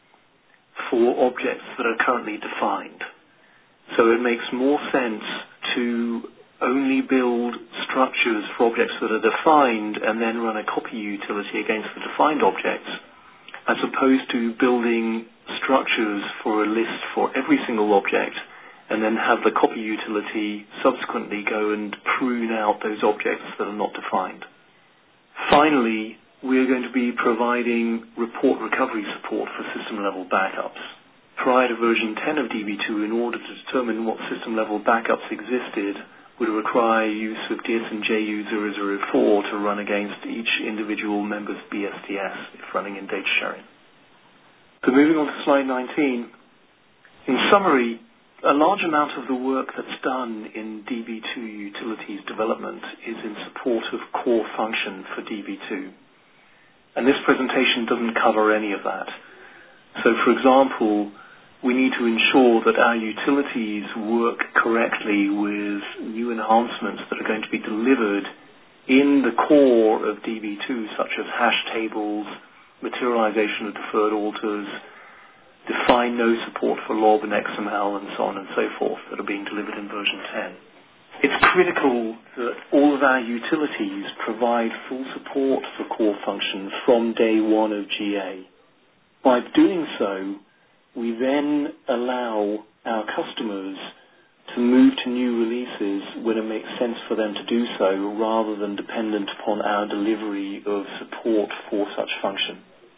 Speaker 2: for objects that are currently defined. So it makes more sense to only build structures for objects that are defined and then run a copy utility against the defined objects, as opposed to building structures for a list for every single object and then have the copy utility subsequently go and prune out those objects that are not defined. Finally, we are going to be providing report recovery support for system-level backups. Prior to version 10 of DB2, in order to determine what system-level backups existed, would require use of DSNJU004 to run against each individual member's BSDS if running in data sharing. So moving on to slide 19. In summary, a large amount of the work that's done in DB2 utilities development is in support of core function for DB2. And this presentation doesn't cover any of that. So, for example, we need to ensure that our utilities work correctly with new enhancements that are going to be delivered in the core of DB2, such as hash tables, materialization of deferred alters, define no support for LOB and XML, and so on and so forth, that are being delivered in version 10. It's critical that all of our utilities provide full support for core function from day one of GA. By doing so, we then allow our customers to move to new releases when it makes sense for them to do so, rather than dependent upon our delivery of support for such function.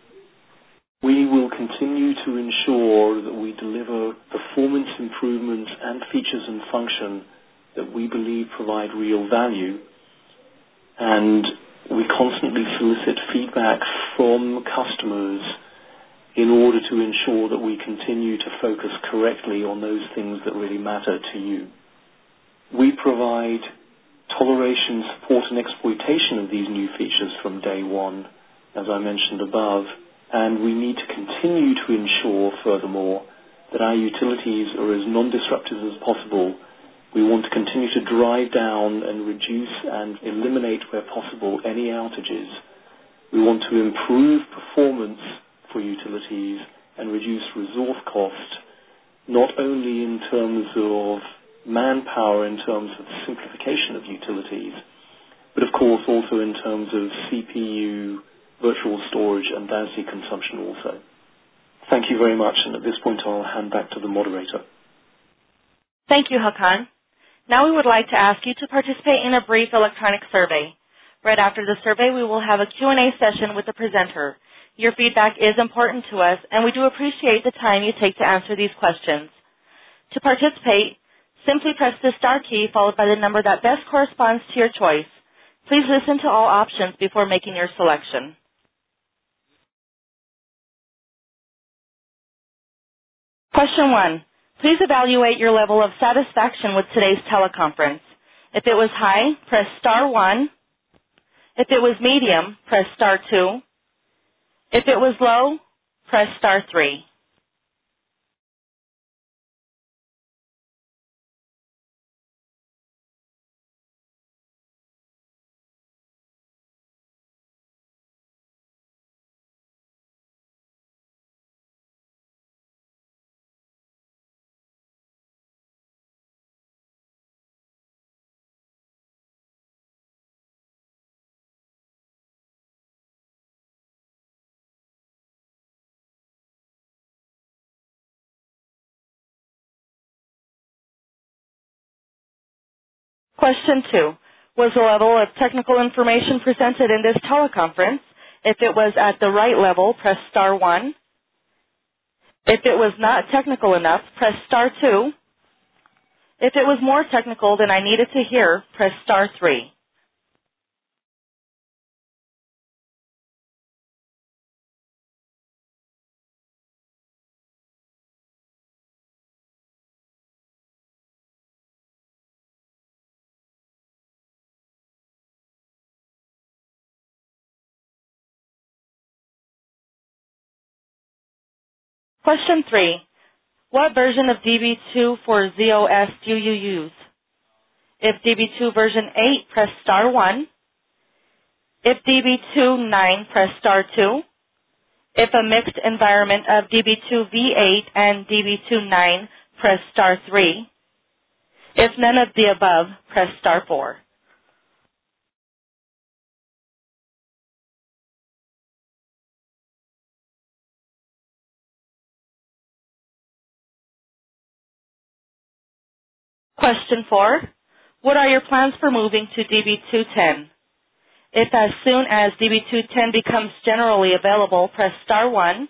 Speaker 2: We will continue to ensure that we deliver performance improvements and features and function that we believe provide real value, and we constantly solicit feedback from customers in order to ensure that we continue to focus correctly on those things that really matter to you. We provide toleration, support, and exploitation of these new features from day one, as I mentioned above, and we need to continue to ensure, furthermore, that our utilities are as non-disruptive as possible. We want to continue to drive down and reduce and eliminate, where possible, any outages. We want to improve performance for utilities and reduce resource cost, not only in terms of manpower, in terms of simplification of utilities, but of course also in terms of CPU, virtual storage, and density consumption also. Thank you very much, and at this point I'll hand back to the moderator.
Speaker 1: Thank you, Hakan. Now we would like to ask you to participate in a brief electronic survey. Right after the survey, we will have a Q&A session with the presenter. Your feedback is important to us, and we do appreciate the time you take to answer these questions. To participate, simply press the star key followed by the number that best corresponds to your choice. Please listen to all options before making your selection. Question 1. Please evaluate your level of satisfaction with today's teleconference. If it was high, press star 1. If it was medium, press star 2. If it was low, press star 3. Question 2. Was the level of technical information presented in this teleconference? If it was at the right level, press star 1. If it was not technical enough, press star 2. If it was more technical than I needed to hear, press star 3. Question 3. What version of DB2 for ZOS do you use? If DB2 version 8, press star 1. If DB2 9, press star 2. If a mixed environment of DB2 V8 and DB2 9, press star 3. If none of the above, press star 4. Question 4. What are your plans for moving to DB210? If as soon as DB210 becomes generally available, press star 1.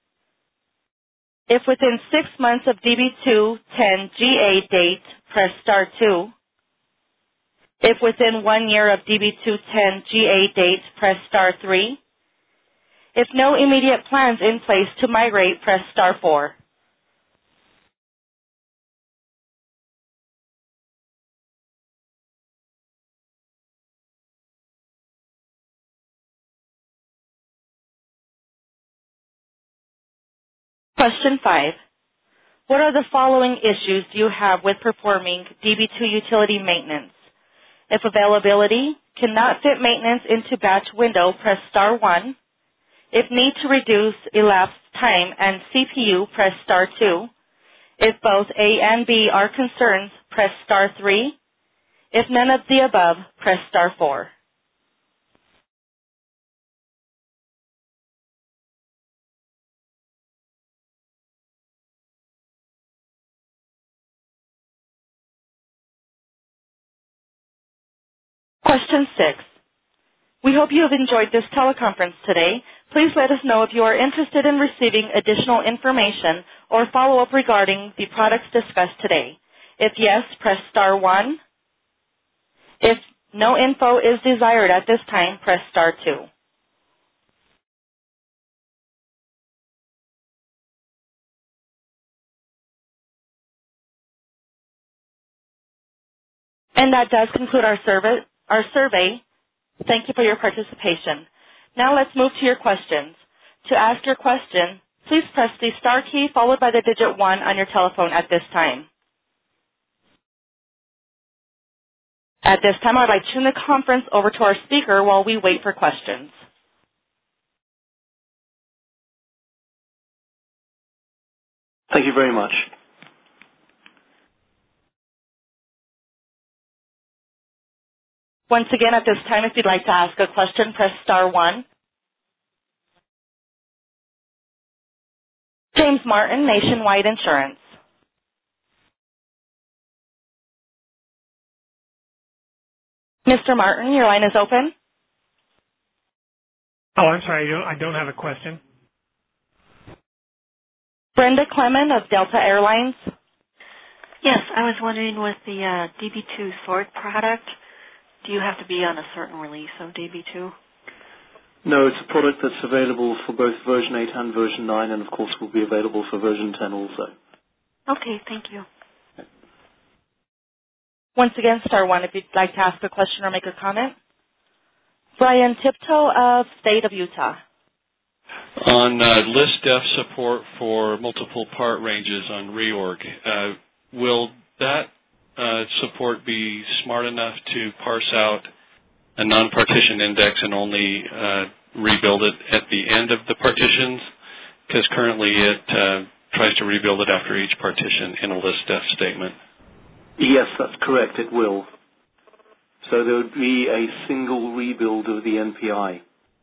Speaker 1: If within 6 months of DB210 GA date, press star 2. If within 1 year of DB210 GA date, press star 3. If no immediate plans in place to migrate, press star 4. Question 5. What are the following issues do you have with performing DB2 utility maintenance? If availability cannot fit maintenance into batch window, press star 1. If need to reduce elapsed time and CPU, press star 2. If both A and B are concerns, press star 3. If none of the above, press star 4. Question 6. We hope you have enjoyed this teleconference today. Please let us know if you are interested in receiving additional information or follow-up regarding the products discussed today. If yes, press star 1. If no info is desired at this time, press star 2. And that does conclude our survey. Thank you for your participation. Now let's move to your questions. To ask your question, please press the star key followed by the digit 1 on your telephone at this time. At this time, I'd like to turn the conference over to our speaker while we wait for questions.
Speaker 2: Thank you very much.
Speaker 1: Once again, at this time, if you'd like to ask a question, press star 1. James Martin, Nationwide Insurance. Mr. Martin, your line is open.
Speaker 3: Oh, I'm sorry. I don't have a question.
Speaker 1: Brenda Clement of Delta Airlines.
Speaker 4: Yes, I was wondering with the DB2 Sort product, do you have to be on a certain release of DB2?
Speaker 2: No, it's a product that's available for both version 8 and version 9, and of course will be available for version 10 also.
Speaker 4: Okay, thank you.
Speaker 1: Once again, star 1 if you'd like to ask a question or make a comment. Brian Tiptoe of State of Utah.
Speaker 5: On list-def support for multiple part ranges on reorg, will that support be smart enough to parse out a non-partition index and only rebuild it at the end of the partitions? Because currently it tries to rebuild it after each partition in a list-def statement.
Speaker 2: Yes, that's correct, it will. So there would be a single rebuild of the NPI.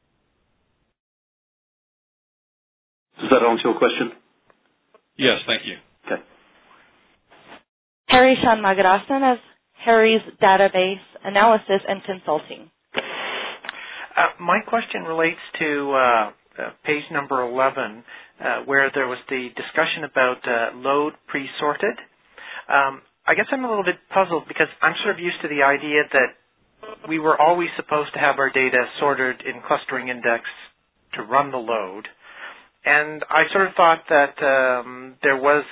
Speaker 2: Does that answer your question?
Speaker 5: Yes, thank you.
Speaker 2: Okay.
Speaker 1: Harry Shanmugarasan of Harry's Database Analysis and Consulting.
Speaker 6: My question relates to page number 11, where there was the discussion about load pre-sorted. I guess I'm a little bit puzzled because I'm sort of used to the idea that we were always supposed to have our data sorted in clustering index to run the load. And I sort of thought that there was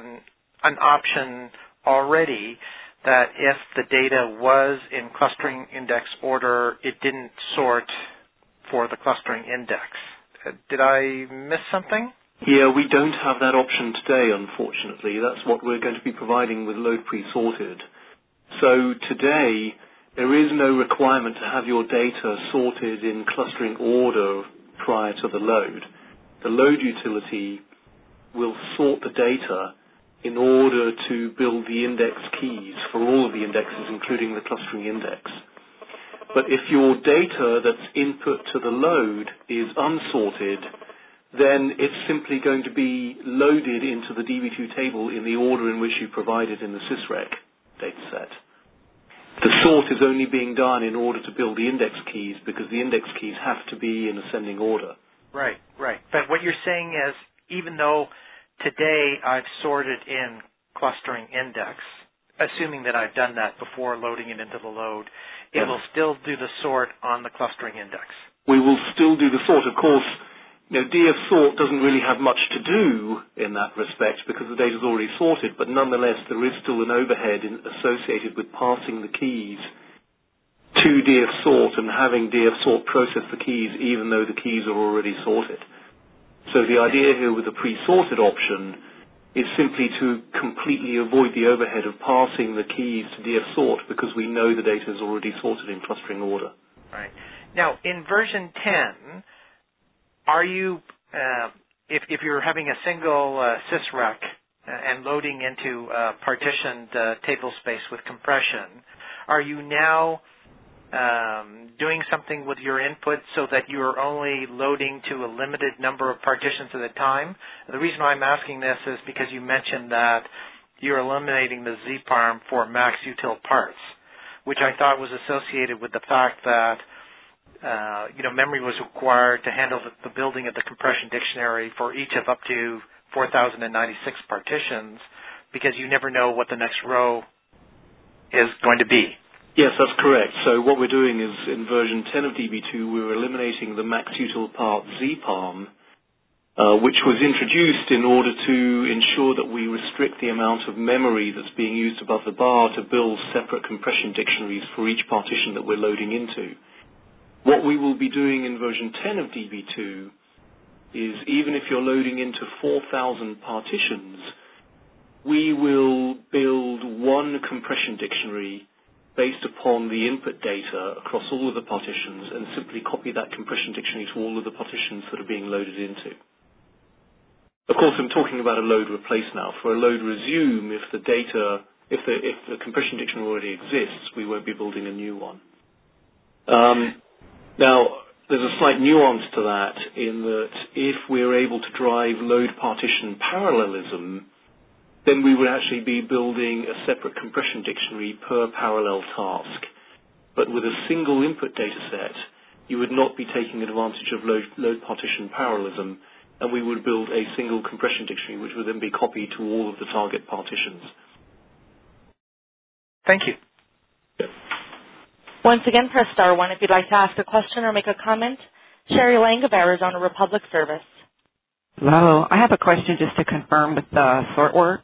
Speaker 6: an option already that if the data was in clustering index order, it didn't sort for the clustering index. Did I miss something?
Speaker 2: Yeah, we don't have that option today, unfortunately. That's what we're going to be providing with load pre-sorted. So today, there is no requirement to have your data sorted in clustering order prior to the load. The load utility will sort the data in order to build the index keys for all of the indexes, including the clustering index. But if your data that's input to the load is unsorted, then it's simply going to be loaded into the DB2 table in the order in which you provided in the sysrec dataset. The sort is only being done in order to build the index keys because the index keys have to be in ascending order.
Speaker 6: Right. But what you're saying is even though today I've sorted in clustering index, assuming that I've done that before loading it into the load, it will still do the sort on the clustering index.
Speaker 2: We will still do the sort. Of course, DF sort doesn't really have much to do in that respect because the data is already sorted, but nonetheless there is still an overhead associated with passing the keys to DF sort and having DF sort process the keys even though the keys are already sorted. So the idea here with the pre-sorted option is simply to completely avoid the overhead of passing the keys to DF sort because we know the data is already sorted in clustering order.
Speaker 6: Right. Now, in version 10, are you, if you're having a single sysrec and loading into partitioned table space with compression, are you now doing something with your input so that you're only loading to a limited number of partitions at a time? The reason why I'm asking this is because you mentioned that you're eliminating the zparm for max util parts, which I thought was associated with the fact that memory was required to handle the building of the compression dictionary for each of up to 4,096 partitions because you never know what the next row is going to be.
Speaker 2: Yes, that's correct. So what we're doing is in version 10 of DB2, we're eliminating the max util part zparm, which was introduced in order to ensure that we restrict the amount of memory that's being used above the bar to build separate compression dictionaries for each partition that we're loading into. What we will be doing in version 10 of DB2 is even if you're loading into 4,000 partitions, we will build one compression dictionary based upon the input data across all of the partitions and simply copy that compression dictionary to all of the partitions that are being loaded into. Of course, I'm talking about a load replace now. For a load resume, if the compression dictionary already exists, we won't be building a new one. Now, there's a slight nuance to that in that if we're able to drive load partition parallelism, then we would actually be building a separate compression dictionary per parallel task. But with a single input data set, you would not be taking advantage of load partition parallelism, and we would build a single compression dictionary, which would then be copied to all of the target partitions.
Speaker 6: Thank you.
Speaker 1: Once again, press star 1 if you'd like to ask a question or make a comment. Sherry Lang of Arizona Republic Service.
Speaker 7: Hello. I have a question just to confirm with the sort work.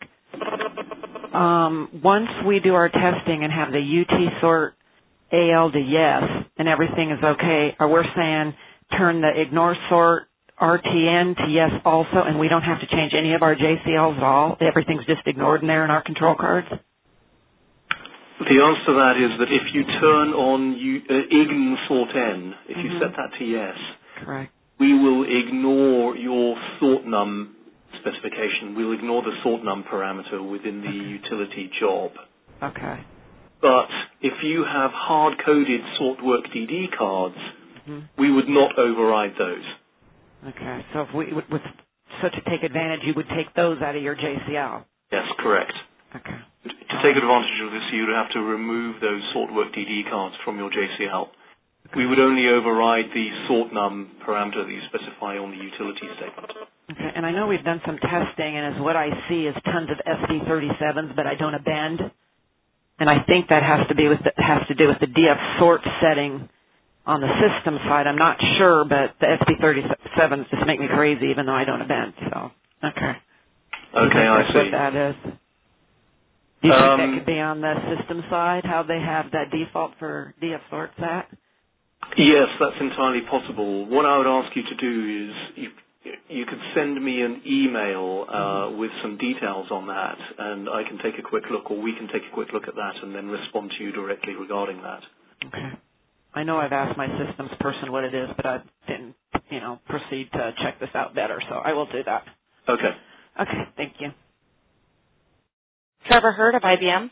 Speaker 7: Once we do our testing and have the UT sort AL to yes and everything is okay, are we saying turn the ignore sort RTN to yes also and we don't have to change any of our JCLs at all? Everything's just ignored in there in our control cards?
Speaker 2: The answer to that is that if you turn on ign sort n, if you set that to yes,
Speaker 7: correct,
Speaker 2: we will ignore your sort num specification. We'll ignore the sort num parameter within the utility job.
Speaker 7: Okay.
Speaker 2: But if you have hard-coded sort work DD cards, we would not override those.
Speaker 7: Okay. So if we would, to take advantage, you would take those out of your JCL.
Speaker 2: Yes, correct.
Speaker 7: Okay.
Speaker 2: To take advantage of this, you'd have to remove those sort work DD cards from your JCL. We would only override the sort num parameter that you specify on the utility statement.
Speaker 7: Okay, and I know we've done some testing, and as what I see is tons of SD37s, but I don't append. And I think that has to do with the DF sort setting on the system side. I'm not sure, but the SD37s just make me crazy, even though I don't append. So, okay.
Speaker 2: Okay, I see.
Speaker 7: What that is. Do you think that could be on the system side, how they have that default for DF sort set?
Speaker 2: Yes, that's entirely possible. What I would ask you to do is you could send me an email with some details on that, and I can take a quick look, or we can take a quick look at that and then respond to you directly regarding that.
Speaker 7: Okay. I know I've asked my systems person what it is, but I didn't, proceed to check this out better, so I will do that.
Speaker 2: Okay.
Speaker 7: Okay, thank you.
Speaker 1: Trevor Hurd of IBM.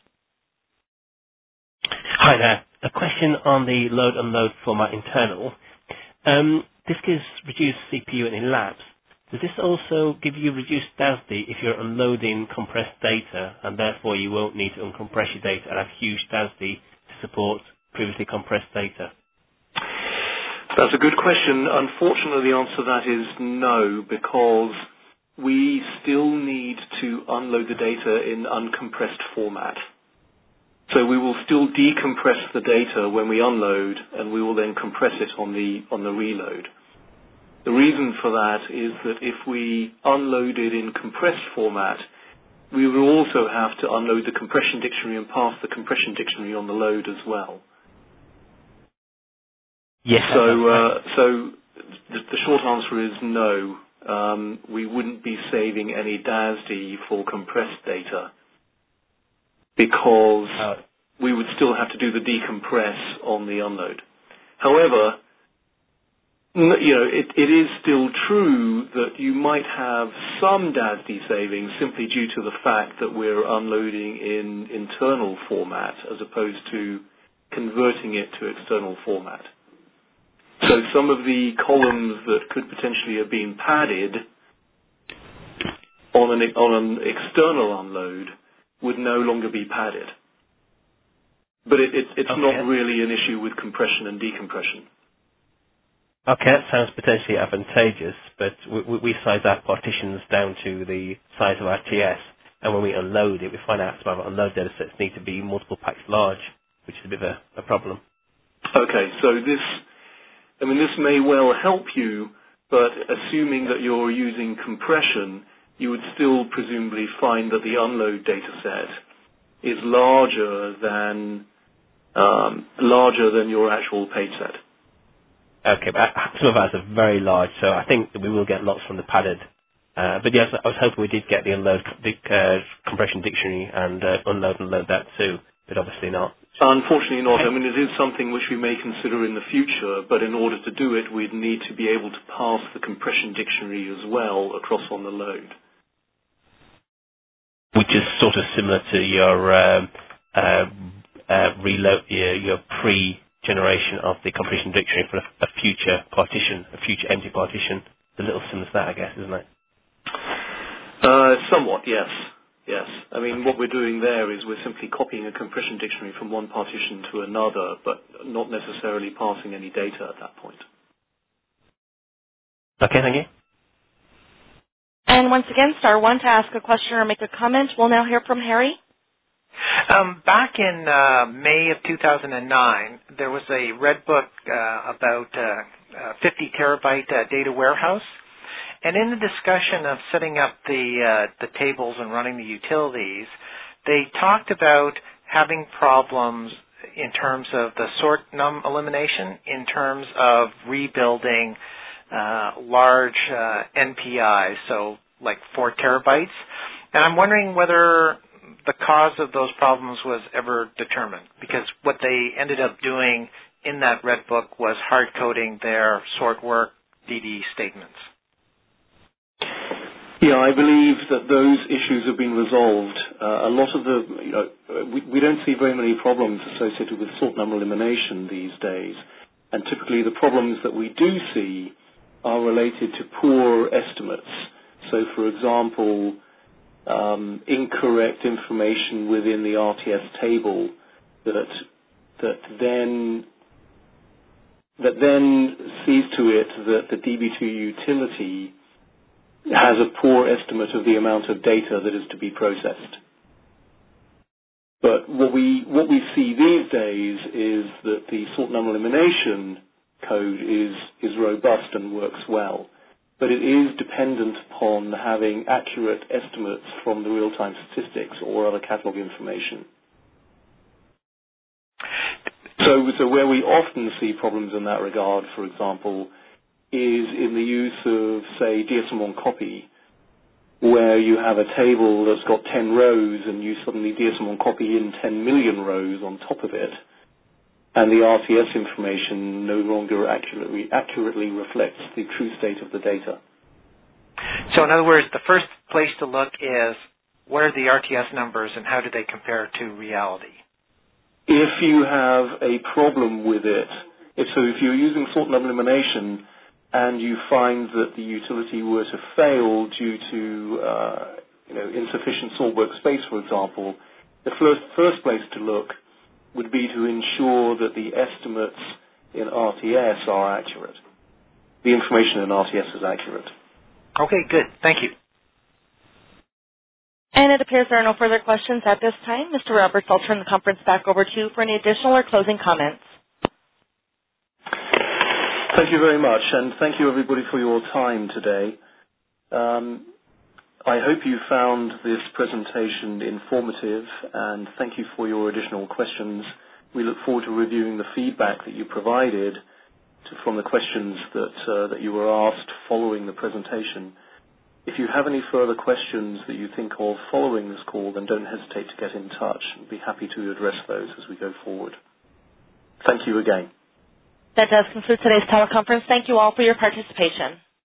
Speaker 8: Hi there. A question on the load-unload format internal. This gives reduced CPU and elapse. Does this also give you reduced DASD if you're unloading compressed data, and therefore you won't need to uncompress your data and have huge DASD to support previously compressed data?
Speaker 2: That's a good question. Unfortunately, the answer to that is no, because we still need to unload the data in uncompressed format. So we will still decompress the data when we unload, and we will then compress it on the reload. The reason for that is that if we unload it in compressed format, we will also have to unload the compression dictionary and pass the compression dictionary on the load as well.
Speaker 8: Yes.
Speaker 2: So the short answer is no. We wouldn't be saving any DASD for compressed data, because we would still have to do the decompress on the unload. However, it is still true that you might have some DASD savings simply due to the fact that we're unloading in internal format as opposed to converting it to external format. So some of the columns that could potentially have been padded on an external unload would no longer be padded. But it's not really an issue with compression and decompression.
Speaker 8: Okay, that sounds potentially advantageous, but we size our partitions down to the size of our TS, and when we unload it, we find out some of our unload data sets need to be multiple packs large, which is a bit of a problem. Okay,
Speaker 2: so this may well help you, but assuming that you're using compression, you would still presumably find that the unload data set is larger than your actual page set.
Speaker 8: Okay, but some of ours are very large, so I think that we will get lots from the padded. But yes, I was hoping we did get the unload compression dictionary and unload and load that too, but obviously not.
Speaker 2: Unfortunately not. I mean, it is something which we may consider in the future, but in order to do it, we'd need to be able to pass the compression dictionary as well across on the load.
Speaker 8: Which is sort of similar to your reload, your pre-generation of the compression dictionary for a future partition, a future empty partition. It's a little similar to that, I guess, isn't it?
Speaker 2: Somewhat, yes. Yes. I mean, what we're doing there is we're simply copying a compression dictionary from one partition to another, but not necessarily passing any data at that point.
Speaker 8: Okay, thank you.
Speaker 1: And once again, star 1 to ask a question or make a comment. We'll now hear from Harry.
Speaker 6: Back in May of 2009, there was a red book about 50 terabyte data warehouse. And in the discussion of setting up the tables and running the utilities, they talked about having problems in terms of the sort num elimination, in terms of rebuilding large NPIs, so like 4 terabytes. And I'm wondering whether the cause of those problems was ever determined, because what they ended up doing in that red book was hard-coding their sort work DD statements.
Speaker 2: Yeah, I believe that those issues have been resolved. A lot of we don't see very many problems associated with sort number elimination these days, and typically the problems that we do see are related to poor estimates. So, for example, incorrect information within the RTS table that then sees to it that the DB2 utility has a poor estimate of the amount of data that is to be processed. But what we see these days is that the sort number elimination code is robust and works well. But it is dependent upon having accurate estimates from the real-time statistics or other catalog information. So where we often see problems in that regard, for example, is in the use of, say, DSM-1 copy, where you have a table that's got 10 rows and you suddenly DSM-1 copy in 10 million rows on top of it, and the RTS information no longer accurately reflects the true state of the data.
Speaker 6: So in other words, the first place to look is what are the RTS numbers and how do they compare to reality?
Speaker 2: If you have a problem with it, if you're using sort number elimination and you find that the utility were to fail due to insufficient sort workspace, for example, the first place to look would be to ensure that the estimates in RTS are accurate. The information in RTS is accurate.
Speaker 6: Okay, good. Thank you.
Speaker 1: And it appears there are no further questions at this time. Mr. Roberts, I'll turn the conference back over to you for any additional or closing comments.
Speaker 2: Thank you very much, and thank you everybody for your time today. I hope you found this presentation informative, and thank you for your additional questions. We look forward to reviewing the feedback that you provided from the questions that you were asked following the presentation. If you have any further questions that you think of following this call, then don't hesitate to get in touch. We'll be happy to address those as we go forward. Thank you again.
Speaker 1: That does conclude today's teleconference. Thank you all for your participation.